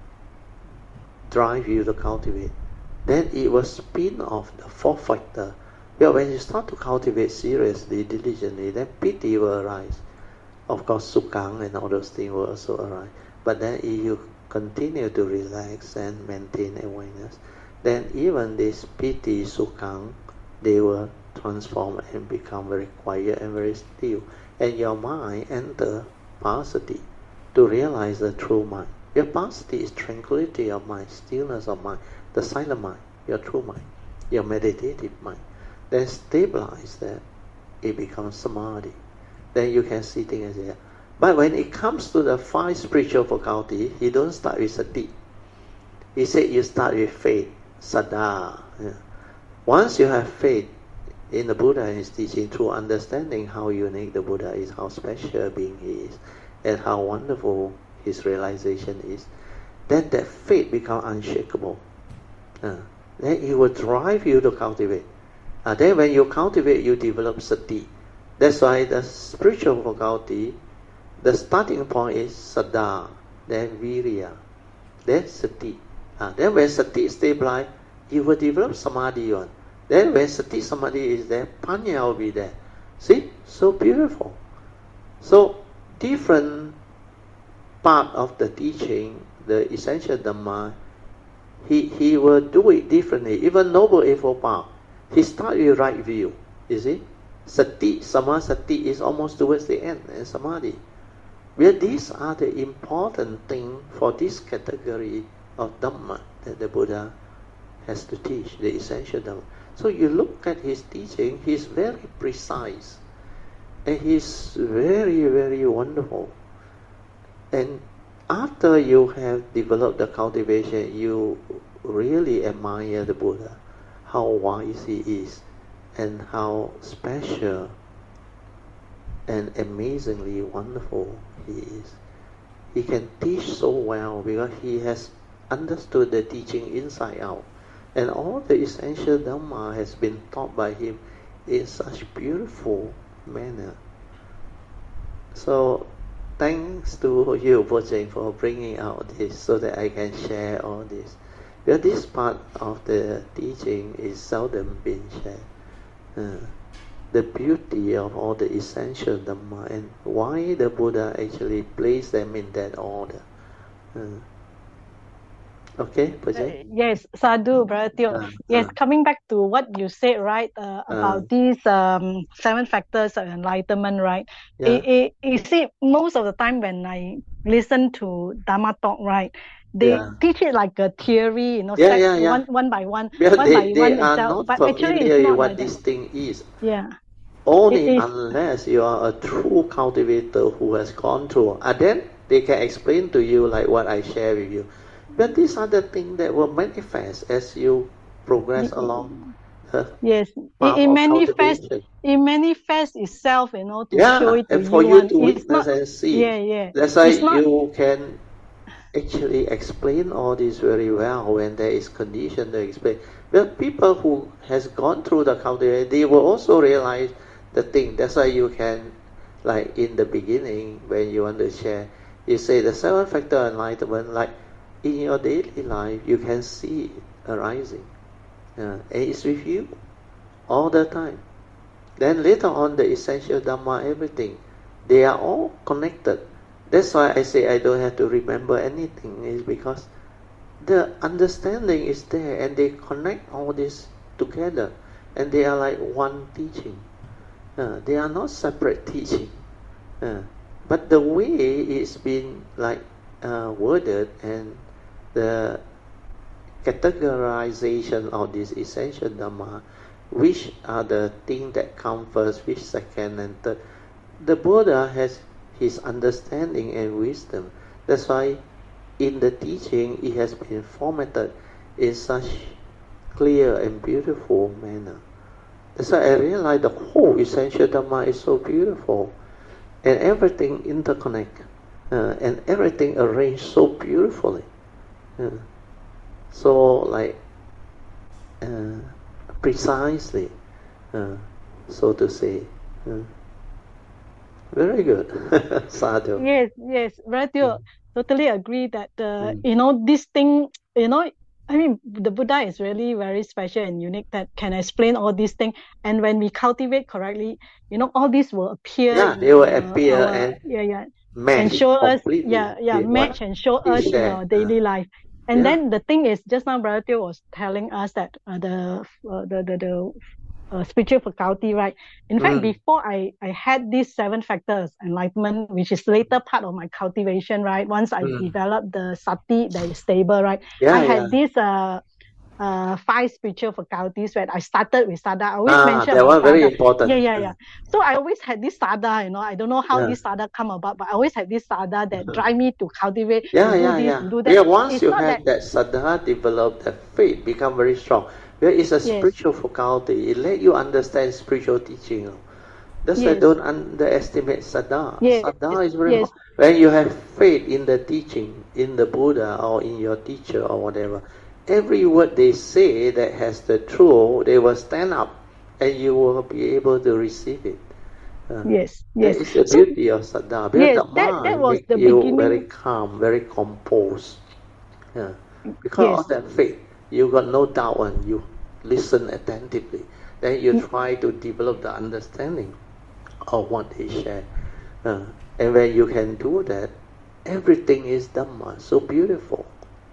drive you to cultivate. Then it will spin off the 4th factor. Well, when you start to cultivate seriously, diligently, then piti will arise. Of course, sukhang and all those things will also arise. But then if you continue to relax and maintain awareness, then even this piti, sukhang, they will transform and become very quiet and very still. And your mind enter passaddhi to realize the true mind. Your passaddhi is tranquility of mind, stillness of mind, the silent mind, your true mind, your meditative mind. Then stabilize that, it becomes samadhi. Then you can see things there. But when it comes to the 5 spiritual faculty, he don't start with sati. He said you start with faith, saddha. Once you have faith in the Buddha and his teaching, through understanding how unique the Buddha is, how special a being he is, and how wonderful his realization is, then that faith becomes unshakable. Then it will drive you to cultivate. Then when you cultivate, you develop sati. That's why the spiritual faculty, the starting point is saddha, then virya, then sati. Then when sati is stabilized, you will develop samadhi on. Then when sati samadhi is there, panya will be there. See? So beautiful. So different part of the teaching, the essential Dhamma, he will do it differently. Even Noble Eightfold Path, he starts with right view. You see, sati, samasati is almost towards the end, and samadhi. Well, these are the important things for this category of Dhamma that the Buddha has to teach, the essential Dhamma. So you look at his teaching, he's very precise, and he's very, very wonderful. And after you have developed the cultivation, you really admire the Buddha, how wise he is, and how special and amazingly wonderful he is. He can teach so well because he has understood the teaching inside out. And all the essential Dhamma has been taught by him in such beautiful manner. So thanks to you, Bojang, for bringing out this so that I can share all this. Because this part of the teaching is seldom been shared. The beauty of all the essential Dhamma and why the Buddha actually placed them in that order. Okay, Bojang? Yes, Sadhu, Brother Teo. Yes, coming back to what you said, right, about these 7 factors of enlightenment, right? Yeah. You see, most of the time when I listen to Dhamma talk, right, they teach it like a theory, you know, one by one. Because one by they one are itself, not but actually familiar it's not with what like this that. thing is. Yeah. Only unless you are a true cultivator who has gone through, and then they can explain to you like what I share with you. But these are the things that will manifest as you progress along. Yes, it manifests itself, you know, to show it to and for you. you to It's witness not, and see. yeah. That's why It's not, you can actually explain all this very well when there is condition to explain. But people who has gone through the cultivation, they will also realize the thing. That's why you can, like in the beginning, when you want to share, you say the 7 factor enlightenment, like in your daily life, you can see it arising. And it's with you all the time. Then later on, the essential Dhamma, everything, they are all connected. That's why I say I don't have to remember anything, is because the understanding is there and they connect all this together and they are like one teaching. They are not separate teaching. But the way it's been like worded and the categorization of this essential Dhamma, which are the things that come first, which second and third, the Buddha has his understanding and wisdom. That's why in the teaching it has been formatted in such clear and beautiful manner. That's why I realize the whole essential Dhamma is so beautiful and everything interconnect and everything arranged so beautifully. So like precisely, so to say. Very good. Sadhu. Yes, Brother, totally agree that, you know, this thing, you know, I mean, the Buddha is really very special and unique that can explain all these things. And when we cultivate correctly, you know, all these will appear. Yeah, they will appear and match and show us, completely. match and show us in our daily life. And then the thing is, just now Brother Teo was telling us that the spiritual faculty, right? In fact, before I had these 7 factors enlightenment, which is later part of my cultivation, right? Once I developed the sati that is stable, right? I had these 5 spiritual faculties where I started with sada. I always mention that about one sada. very important. Yeah. So I always had this sada, you know. I don't know how this sada come about, but I always had this sada that drive me to cultivate, to do this, to do that. Yeah, once you have that sada developed, the faith become very strong. Well, it's a spiritual faculty. It let you understand spiritual teaching. That's why don't underestimate sada. Sada is very important. When you have faith in the teaching, in the Buddha or in your teacher or whatever, every word they say that has the truth, they will stand up and you will be able to receive it. Yes. That is the beauty of sada. Because that was make the you beginning. very calm, very composed. Because of that faith, you got no doubt and you listen attentively. Then you try to develop the understanding of what they share. And when you can do that, everything is Dhamma, so beautiful.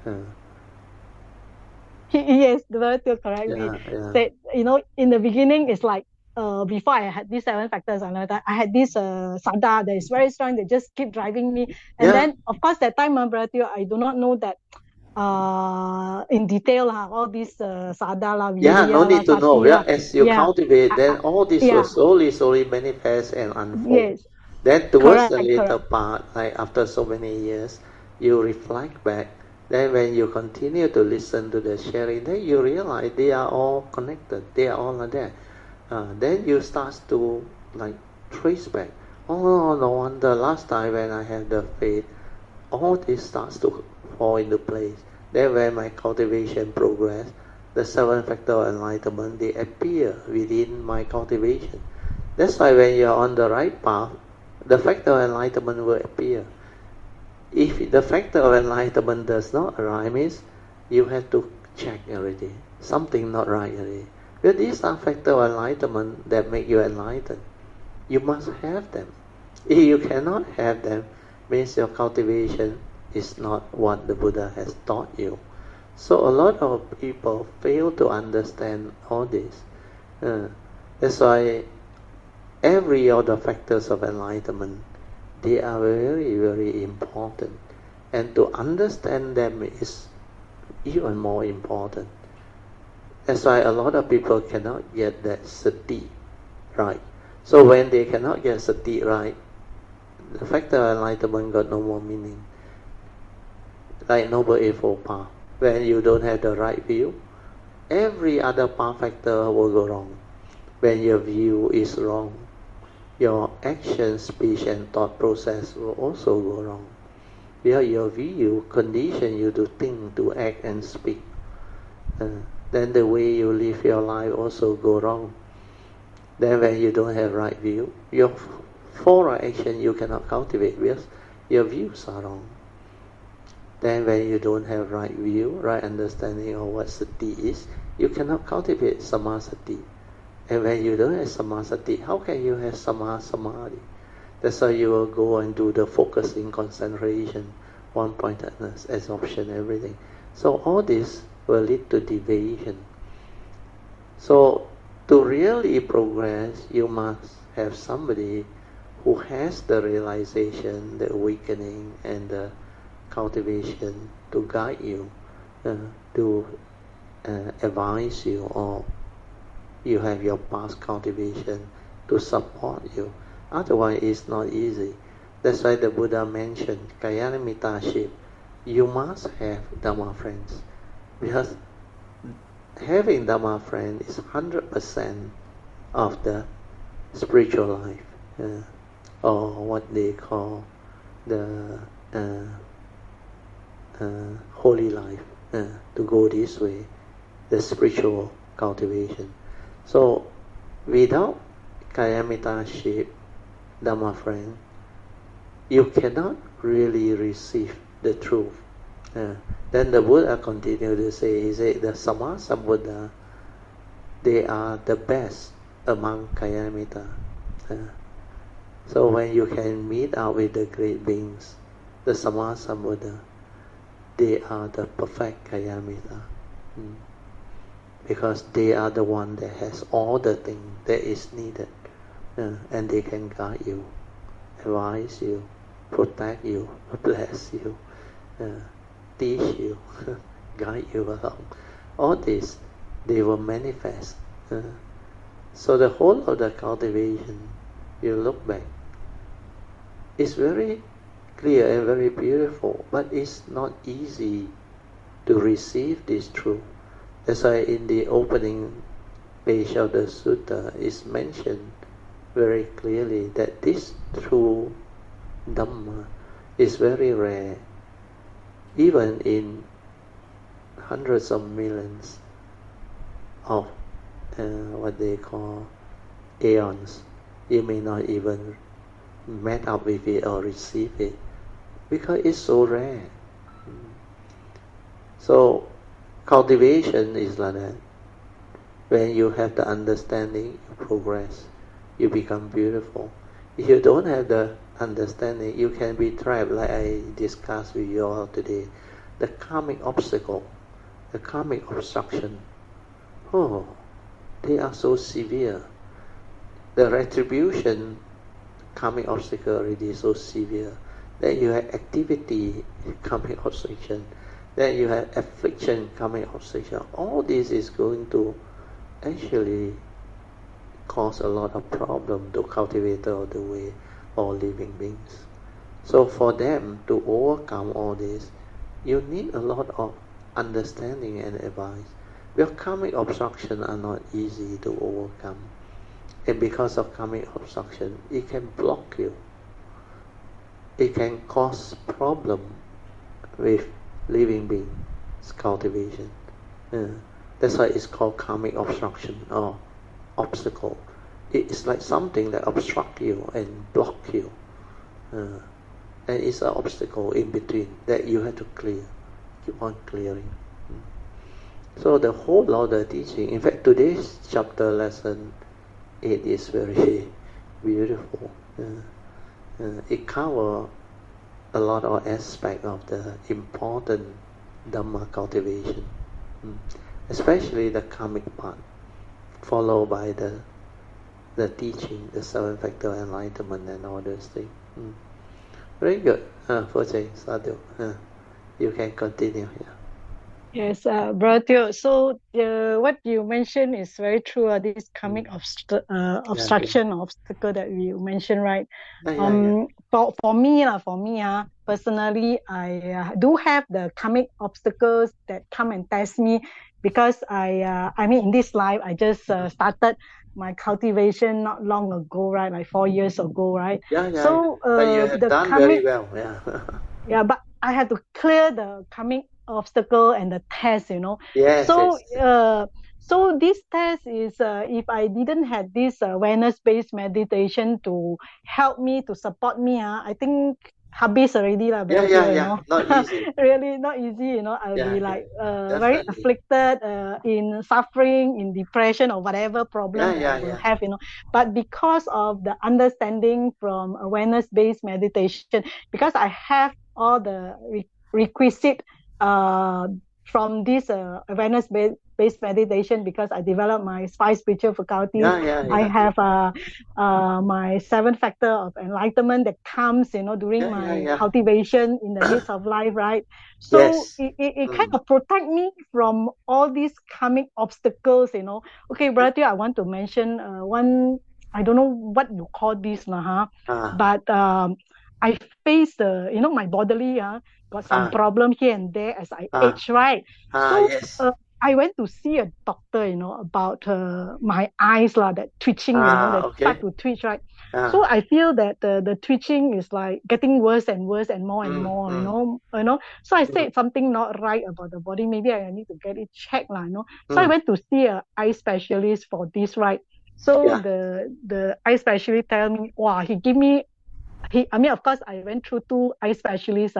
Yes, Bharatua correctly said, in the beginning, it's like, before I had these 7 factors, I had this sada that is very strong, they just keep driving me. And then, of course, that time, Bharatua, I do not know that in detail, all these sada, no need to know. As you cultivate, then all this will slowly manifest and unfold. Yes. Then towards the later part, like after so many years, you reflect back. Then when you continue to listen to the sharing, then you realize they are all connected. They are all like that. Then you start to like trace back. Oh, no wonder last time when I had the faith, all this starts to fall into place. Then when my cultivation progress, the 7 factor of enlightenment, they appear within my cultivation. That's why when you are on the right path, the factor of enlightenment will appear. If the factor of enlightenment does not arise, means you have to check already. Something not right already. But these are factor of enlightenment that make you enlightened. You must have them. If you cannot have them, means your cultivation is not what the Buddha has taught you. So a lot of people fail to understand all this. That's why every other factors of enlightenment, they are very, very important. And to understand them is even more important. That's why a lot of people cannot get that sati right. So when they cannot get sati right, the factor of enlightenment got no more meaning. Like Noble Eightfold Path, when you don't have the right view, every other path factor will go wrong. When your view is wrong, your action, speech and thought process will also go wrong. Because your view condition you to think, to act and speak. Then the way you live your life also go wrong. Then when you don't have right view, your forward action you cannot cultivate because your views are wrong. Then when you don't have right view, right understanding of what sati is, you cannot cultivate samasati. And when you don't have samasati, how can you have samadhi? That's why you will go and do the focusing, concentration, one-pointedness, absorption, everything. So all this will lead to deviation. So to really progress, you must have somebody who has the realization, the awakening, and the cultivation to guide you, to advise you, or you have your past cultivation to support you. Otherwise, it's not easy. That's why the Buddha mentioned Kalyanamittaship. You must have Dhamma friends, because having Dhamma friend is 100% of the spiritual life, or what they call the holy life, to go this way, the spiritual cultivation. So without Kalyanamittaship, Dhamma friend, you cannot really receive the truth. Then the Buddha continued to say, he said, the Sammasambuddha, they are the best among Kalyanamitta. So when you can meet up with the great beings, the Sammasambuddha, they are the perfect Kalyanamitta. Because they are the one that has all the things that is needed. And they can guide you, advise you, protect you, bless you, teach you, guide you along. All this, they will manifest. So the whole of the cultivation, you look back, it's very clear and very beautiful, but it's not easy to receive this truth. That's why in the opening page of the sutta is mentioned very clearly that this true Dhamma is very rare. Even in hundreds of millions of what they call aeons, you may not even met up with it or receive it, because it's so rare. So cultivation is like that. When you have the understanding, you progress, you become beautiful. If you don't have the understanding, you can be trapped, like I discussed with you all today. The karmic obstacle, the karmic obstruction, oh, they are so severe. The retribution, karmic obstacle already so severe. Then you have activity, karmic obstruction. Then you have affliction, karmic obstruction. All this is going to actually cause a lot of problem to cultivator of the way or living beings. So for them to overcome all this, you need a lot of understanding and advice. Because karmic obstruction are not easy to overcome. And because of karmic obstruction, it can block you. It can cause problem with living beings cultivation. That's why it's called karmic obstruction or obstacle. It's like something that obstruct you and block you. And it's an obstacle in between that you have to clear. Keep on clearing. So the whole Lord teaching, in fact today's chapter lesson 8 is very beautiful. It covers a lot of aspects of the important Dhamma cultivation, especially the karmic part, followed by the teaching, the seven-factor enlightenment and all those things. Very good. Foche, Sadhu. You can continue here. Yes, Brother Teo. So what you mentioned is very true. This karmic obstruction obstacle that you mentioned, right? For me, personally, I do have the karmic obstacles that come and test me because I mean, in this life, I just started my cultivation not long ago, right? Like 4 years ago, right? So but you have done karmic, very well. Yeah, but I had to clear the karmic obstacle and the test, Yes. So this test is if I didn't have this awareness-based meditation to help me, to support me, I think habis already lah. Not easy. Really not easy, I'll be like very afflicted, in suffering, in depression or whatever problem that I will have, But because of the understanding from awareness-based meditation, because I have all the requisite from this awareness-based meditation, because I developed my 5 spiritual faculties. I have my 7 factor of enlightenment that comes, during my cultivation in the midst of life, right? So it kind of protect me from all these karmic obstacles, Okay, Brother, I want to mention one, I don't know what you call this, but I face my bodily got some problem here and there as I age, right? So I went to see a doctor, about my eyes that twitching, that start to twitch, right? So I feel that the twitching is like getting worse and worse and more, So I said something not right about the body. Maybe I need to get it checked, So I went to see an eye specialist for this, right? So the eye specialist tell me, wow, he give me of course, I went through 2 eye specialists,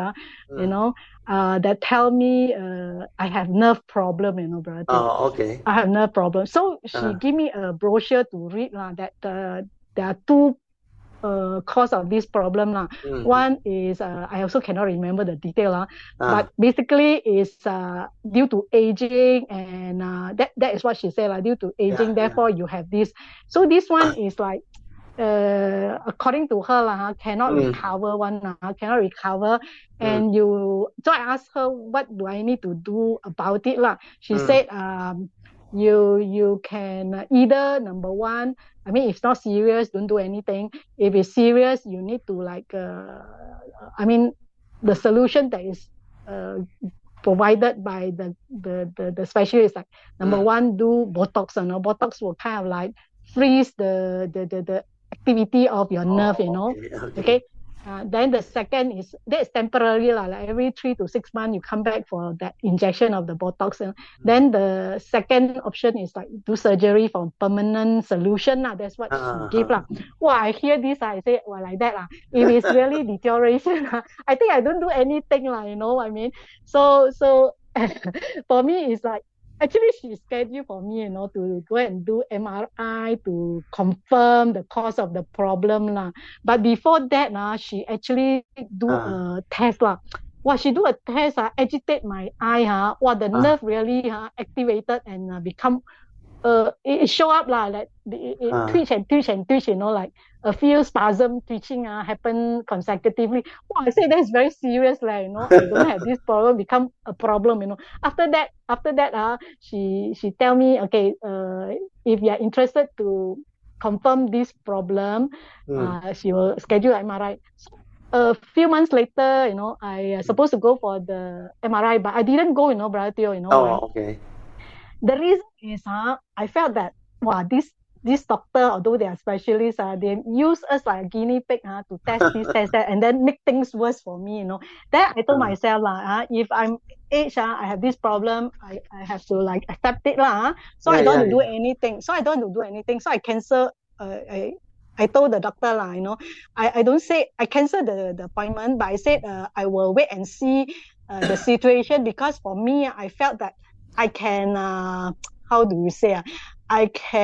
that tell me I have nerve problem, brother. Okay. I have nerve problem. So she give me a brochure to read that there are 2 cause of this problem. One is, I also cannot remember the detail, but basically is due to aging, and that is what she said, due to aging, therefore you have this. So this one is like, according to her, cannot recover one, cannot recover. And so I asked her, what do I need to do about it? She said, you can either, number one, I mean, if it's not serious, don't do anything. If it's serious, you need to the solution that is provided by the specialist, like number one, do Botox. Botox will kind of like freeze the activity of your nerve, Okay. Then the second is, that is temporary, like every 3 to 6 months you come back for that injection of the Botox. Then the second option is like do surgery for permanent solution. That's what she gave. Wow, I hear this, I say, well, like that. If it's really deterioration, I think I don't do anything, I mean. So for me, it's like, actually she scheduled for me, to go and do MRI to confirm the cause of the problem lah. But before that, she actually do a test lah. She do a test, agitate my eye, the nerve really activated and become it show up lah, like it twitch and twitch and twitch, like a few spasm twitching happen consecutively. I say that's very serious, like, I don't have this problem become a problem. After that, she tell me, okay, if you are interested to confirm this problem, she will schedule MRI. So, a few months later, I supposed to go for the MRI, but I didn't go, Brother Teo, why? Okay. The reason is, I felt that, this doctor, although they are specialists, they use us like a guinea pig to test this, test that, and then make things worse for me. Then I told myself, if I'm age, I have this problem, I have to like accept it lah. So I don't want to do anything. So I cancel. I told the doctor lah, I don't say I cancel the appointment, but I said I will wait and see the situation, because for me, I felt that I can, how do you say, I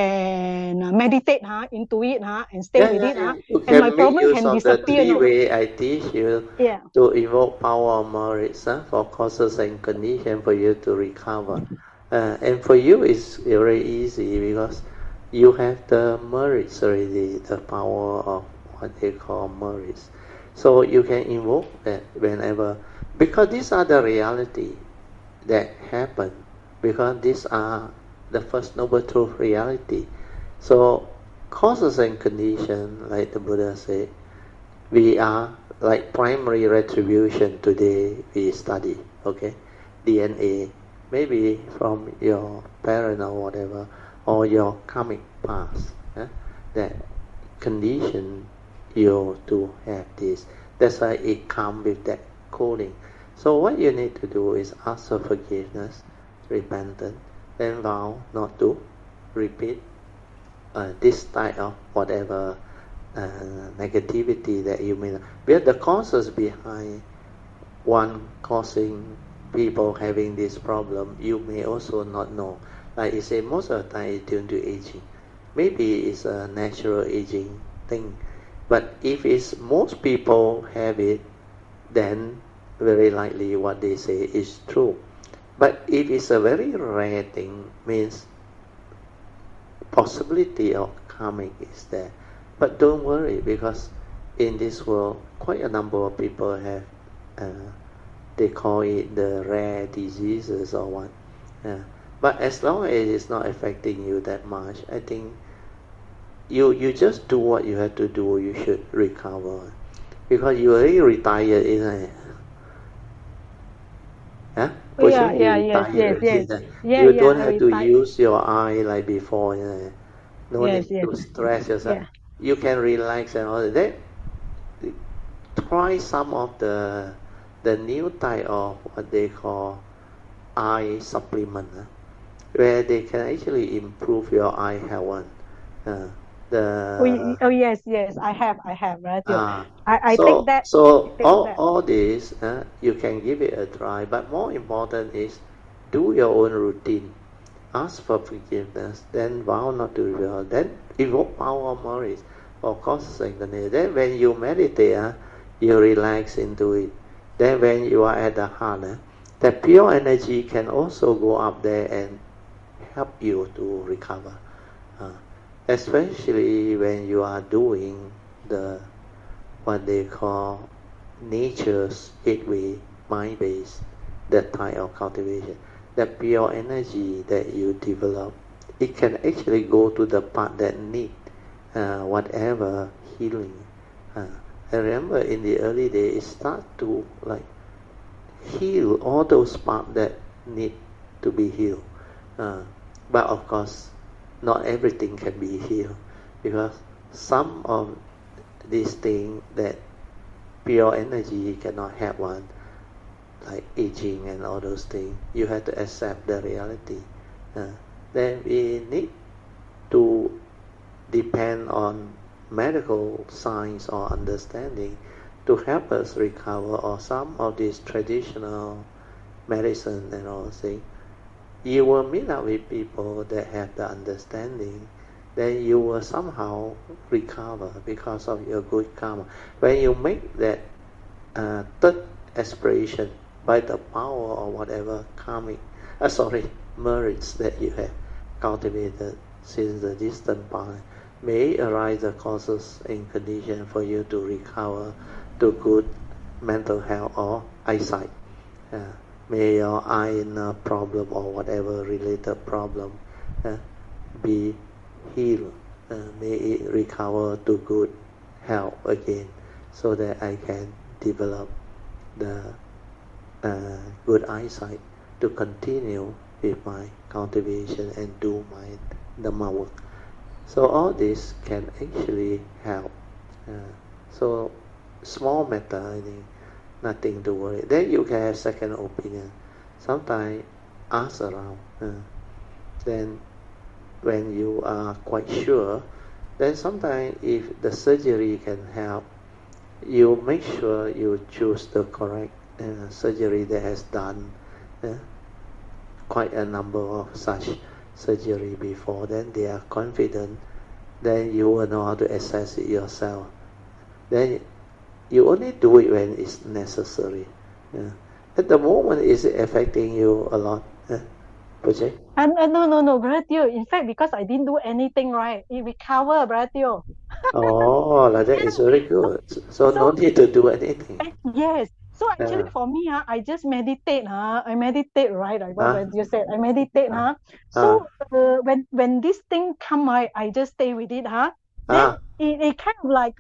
can meditate into it and stay with it. And my problem can disappear. The 3 way I teach you to evoke power of merits for causes and conditions for you to recover. And for you, it's very easy because you have the merits already, the power of what they call merits. So you can invoke that whenever, because these are the reality that happen, because these are the first noble truth reality. So causes and conditions, like the Buddha said, we are like primary retribution. Today we study, okay, DNA, maybe from your parent or whatever, or your karmic past, that condition you to have this. That's why it comes with that coding. So what you need to do is ask for forgiveness, repentance, then vow not to repeat this type of whatever negativity that you may. But the causes behind one causing people having this problem, you may also not know. Like you say, most of the time it's due to aging. Maybe it's a natural aging thing, but if it's most people have it, then very likely what they say is true. But if it's a very rare thing, means possibility of karmic is there. But don't worry, because in this world, quite a number of people have, they call it the rare diseases or what. But as long as it's not affecting you that much, I think you just do what you have to do, you should recover. Because you already retired, isn't it? Yes. You don't have to use your eye like before. No need to stress yourself. You can relax and all that. Try some of the new type of what they call eye supplement, where they can actually improve your eye health. Yes, I have, right? I take that. So all this, you can give it a try. But more important is do your own routine. Ask for forgiveness, then vow not to rebel, then evoke power of merits or causes and conditions. Then when you meditate, you relax into it. Then when you are at the heart, that pure energy can also go up there and help you to recover. Especially when you are doing the what they call nature's 8-way mind-based, that type of cultivation, that pure energy that you develop, it can actually go to the part that need whatever healing. I remember in the early days, it start to like heal all those parts that need to be healed. But of course, not everything can be healed, because some of these things that pure energy cannot help one, like aging and all those things, you have to accept the reality. Then we need to depend on medical science or understanding to help us recover, or some of these traditional medicine and all things. you will meet up with people that have the understanding, then you will somehow recover because of your good karma. When you make that third aspiration by the power of whatever merits that you have cultivated since the distant past, may arise the causes and conditions for you to recover to good mental health or eyesight. May your eye problem or whatever related problem be healed. May it recover to good health again, so that I can develop the good eyesight to continue with my cultivation and do my Dhamma work. So all this can actually help. So small matter, I think, nothing to worry. Then you can have second opinion. Sometimes ask around. Then when you are quite sure, then sometimes if the surgery can help, you make sure you choose the correct surgery that has done quite a number of such surgery before. Then they are confident. Then you will know how to assess it yourself. Then you only do it when it's necessary. At the moment, is it affecting you a lot? Project? No, Brother Teo. In fact, because I didn't do anything right, it recovered, Brother Teo. Oh, like that is very good. So no need to do anything. Yes. So actually for me, I just meditate. I meditate, right? Like what you said, I meditate. So when this thing come, I just stay with it. Then it kind of like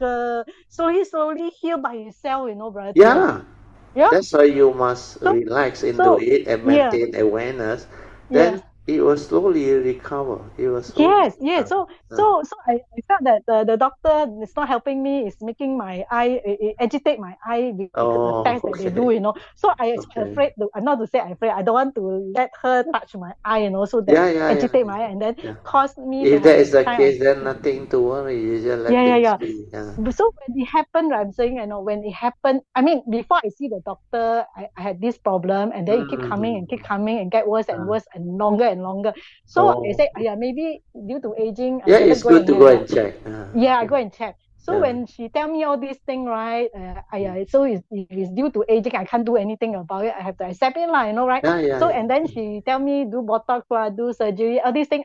slowly heal by itself, Brother Teo. Yeah. That's why you must relax into it and maintain awareness. Then it will slowly recover. It will slowly Yes. So I felt that the doctor is not helping me. It's making my eye agitate my eye with the test that they do. So I afraid. Not to say I'm afraid. I don't want to let her touch my eye. So that agitate my eye and then cause me. If that is the case, then nothing to worry. You just let things be. So when it happened, I'm saying, when it happened, I mean, before I see the doctor, I had this problem, and then it keep coming and get worse and worse and longer. So I said, maybe due to aging, I it's good to go and check. I go and check. So when she tell me all these things, right? So if it's due to aging, I can't do anything about it. I have to accept it, right? So and then she tell me do Botox, do surgery, all these things.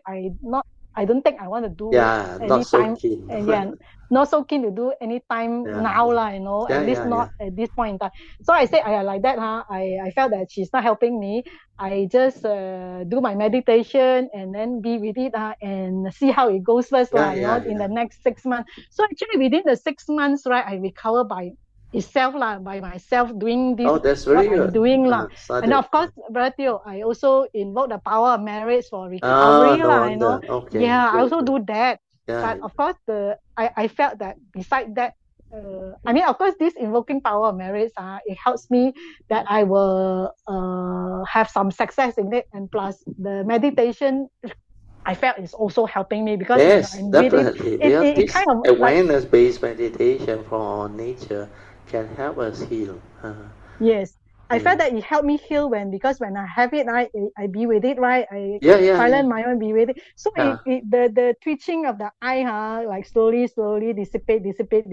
I don't think I want to do not so keen. Not so keen to do anytime now, at least not at this point in time. So I said, like that, I felt that she's not helping me. I just do my meditation and then be with it and see how it goes first, in the next 6 months. So actually within the 6 months, right, I recover by itself by myself doing this. That's very good. I'm doing and of course, Brother Teo, I also invoke the power of marriage for recovery Okay. I also do that. But of course, I felt that beside that, of course, this invoking power of marriage, it helps me that I will have some success in it, and plus the meditation, I felt is also helping me because definitely. It kind of awareness-based meditation from our nature can help us heal. Yes. I felt that it helped me heal because when I have it, I be with it, right? I silent my mind, be with it. So the twitching of the eye, like slowly dissipate.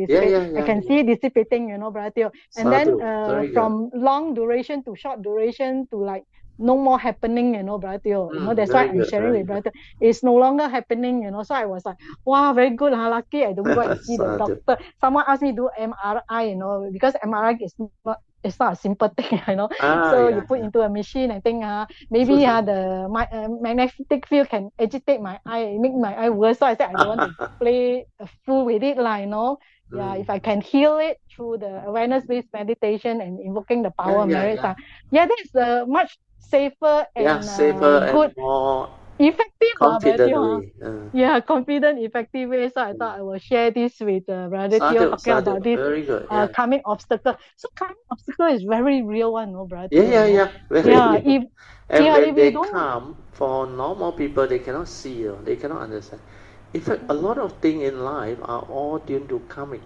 I can see it dissipating, Brother Teo. And then from long duration to short duration to like no more happening, Brother Teo. That's why I'm sharing with Brother Teo. It's no longer happening, So I was like, wow, very good, lucky I don't go and see the doctor. Someone asked me to do MRI, because MRI is not. It's not a simple thing, So you put into a machine. I think maybe the magnetic field can agitate my eye, make my eye worse. So I said I don't want to play a fool with it, if I can heal it through the awareness-based meditation and invoking the power of marriage. That's much safer and good, and more effective, confidently. Confident, effective way. So I thought I will share this with Brother Teo, talking about this very good. karmic obstacle. So karmic obstacle is very real one, Brother Teo. Very real. When they come, for normal people, they cannot see, they cannot understand. In fact, a lot of things in life are all due to karmic.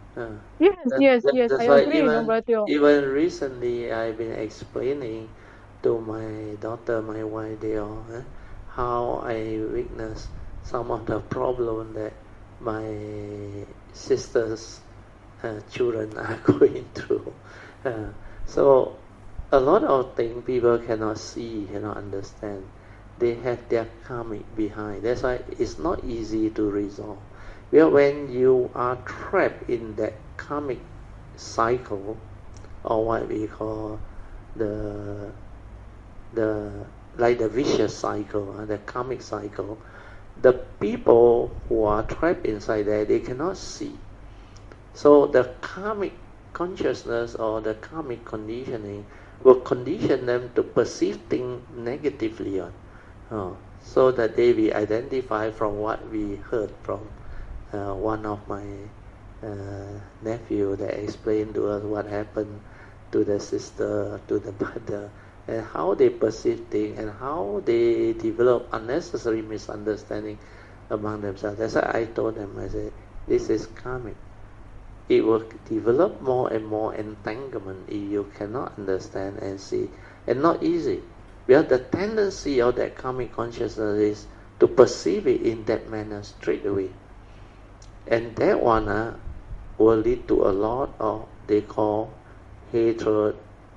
Yes. I agree, Brother Teo. Even recently, I've been explaining to my daughter, my wife, they all, how I witness some of the problem that my sister's children are going through. So a lot of things people cannot see, cannot understand. They have their karmic behind. That's why it's not easy to resolve. Well, when you are trapped in that karmic cycle, or what we call the vicious cycle, the karmic cycle, the people who are trapped inside there, they cannot see. So the karmic consciousness or the karmic conditioning will condition them to perceive things negatively so that they will identify from what we heard from one of my nephew that explained to us what happened to the sister, to the mother, and how they perceive things and how they develop unnecessary misunderstanding among themselves. That's why I told them, I said, this is karmic. It will develop more and more entanglement if you cannot understand and see. And not easy. Well, the tendency of that karmic consciousness is to perceive it in that manner straight away. And that one will lead to a lot of, they call, hatred,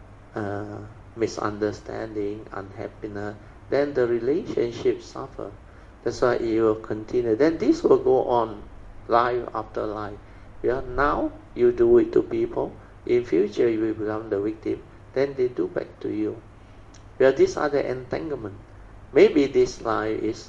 misunderstanding, unhappiness. Then the relationship suffer. That's why it will continue. Then this will go on life after life. Yeah, now you do it to people. In future you will become the victim. Then they do back to you. Well, these are the entanglement. Maybe this life is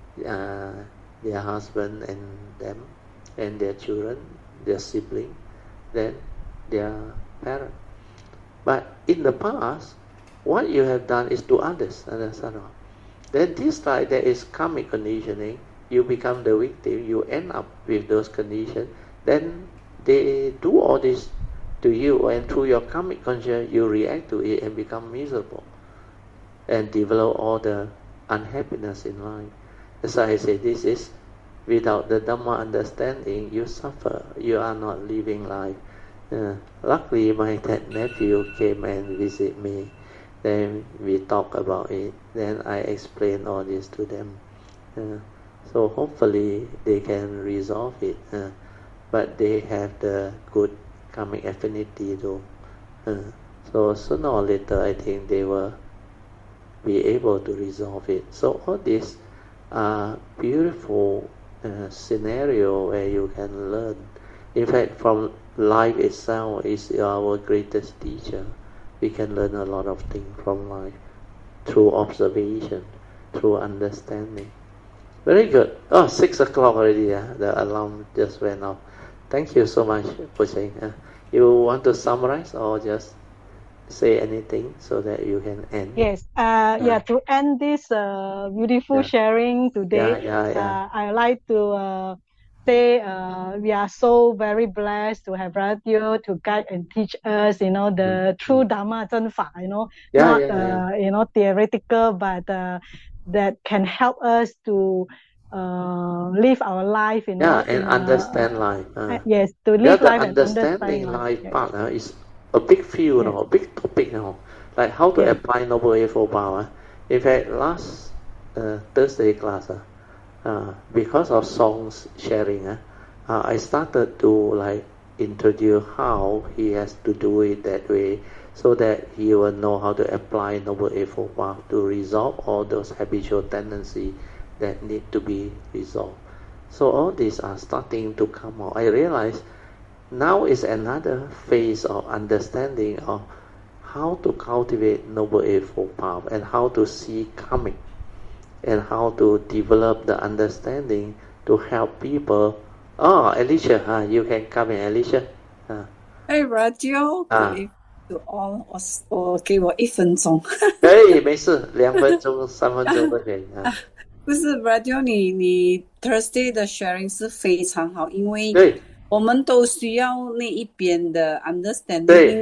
their husband and them, and their children, their sibling, then their parent. But in the past, what you have done is to others. Then this life there is karmic conditioning. You become the victim. You end up with those conditions. Then they do all this to you, and through your karmic consciousness, you react to it and become miserable and develop all the unhappiness in life. That's why I say this is, without the Dhamma understanding, you suffer. You are not living life. Luckily, my nephew came and visit me. Then we talk about it. Then I explain all this to them. So hopefully they can resolve it. But they have the good karmic affinity though. So sooner or later I think they will be able to resolve it. So all these are beautiful scenario where you can learn. In fact, from life itself is our greatest teacher. We can learn a lot of things from life through observation, through understanding. Very good. 6 o'clock already. The alarm just went off. Thank you so much for saying. You want to summarize or just say anything so that you can end? Yes. To end this beautiful sharing today, I like to say we are so very blessed to have Radio to guide and teach us, the true Dhamma 真法, not theoretical, but that can help us to live our life, and understand life. Yes, to live life and understanding life part is a big field, a big topic now. Like how to apply Noble Eightfold Path. In fact, last Thursday class, because of songs sharing, I started to introduce how he has to do it that way, so that he will know how to apply Noble Eightfold Path to resolve all those habitual tendencies that need to be resolved. So all these are starting to come out. I realize now is another phase of understanding of how to cultivate Noble Eightfold Path and how to see karmic and how to develop the understanding to help people. Alicia, you can come in, Alicia. Hey, Radio, to all, 我给我1分钟。 可以，没事，2分钟、3分钟都可以。 不是 Radio， 你 Thursday 的 sharing 是非常好，因为我们都需要那一边的 understanding。 对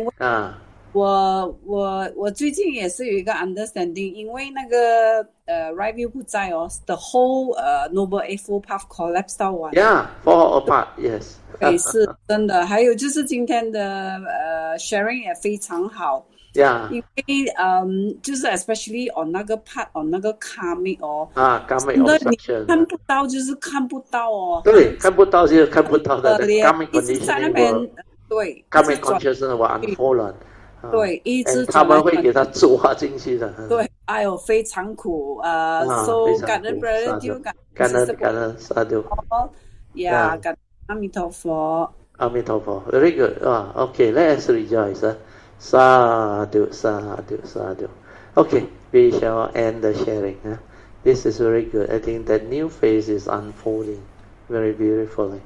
我最近也是有一个 understanding， 因为那个right view 不在the whole Noble Eightfold Path collapse 到完。 fall apart, yes。 对，是真的。还有就是今天的sharing 也非常好。 Yeah. 因为就是 especially on 那个 part on 那个 karmic 哦 ，karmic obstruction 看不到就是看不到哦。 对，看不到就是看不到的。The 一 karmic 直在那 conditioning 边 will 对， karmic consciousness will unfold 了。 对，一直他们会给他抓进去的。 对，哎呦，非常苦 ，so 感恩 brother 就感恩萨度。 呀，感恩阿弥陀佛。 阿弥陀佛 ，very good. Okay, let us rejoice. Sadhu, sadhu, sadhu. Okay, we shall end the sharing. This is very good. I think that new phase is unfolding very beautifully.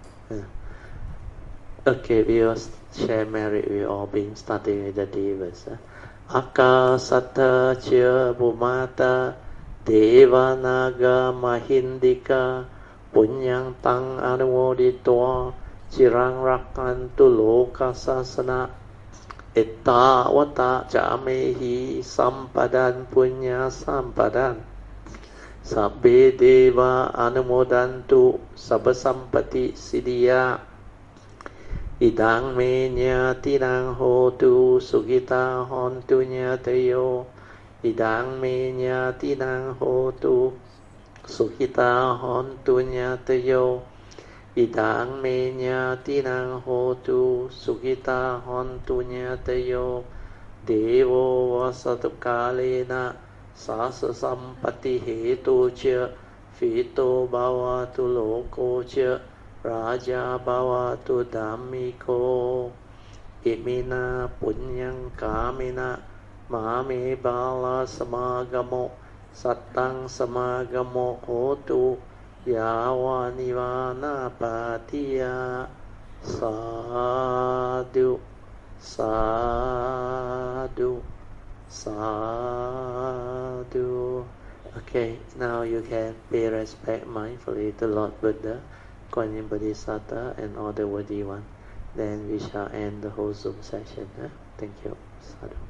Okay, we will share merit. We all been starting with the devas. Akasata Chya Bhumata Devanaga Mahindika Punyang Tang Anumoditwa Chirang Rakantu Loka Sasana Etta Vata Jamehi Sampadan Punya Sampadan Sabbe Deva Anumodantu Sabbasampati Siddhya Idang me nyatinang hotu sugita hontu nyatayo. Idang me nyatinang hotu sugita hontu nyatayo. Idang me nyatinang hotu sugita hontu nyatayo. Devo vasatu kalena sasa sampati hetu cha fito bhavatu loko cha Raja bhavatu dhammiko imina punyang kamina mame bala samagamo sattang samagamo hotu yawa nivana patiya sadhu sadhu sadhu. Okay, now you can pay respect mindfully to Lord Buddha, Kuan Yin Bodhisattva, and all the worthy ones. Then we shall end the whole Zoom session. Thank you. Sadhu.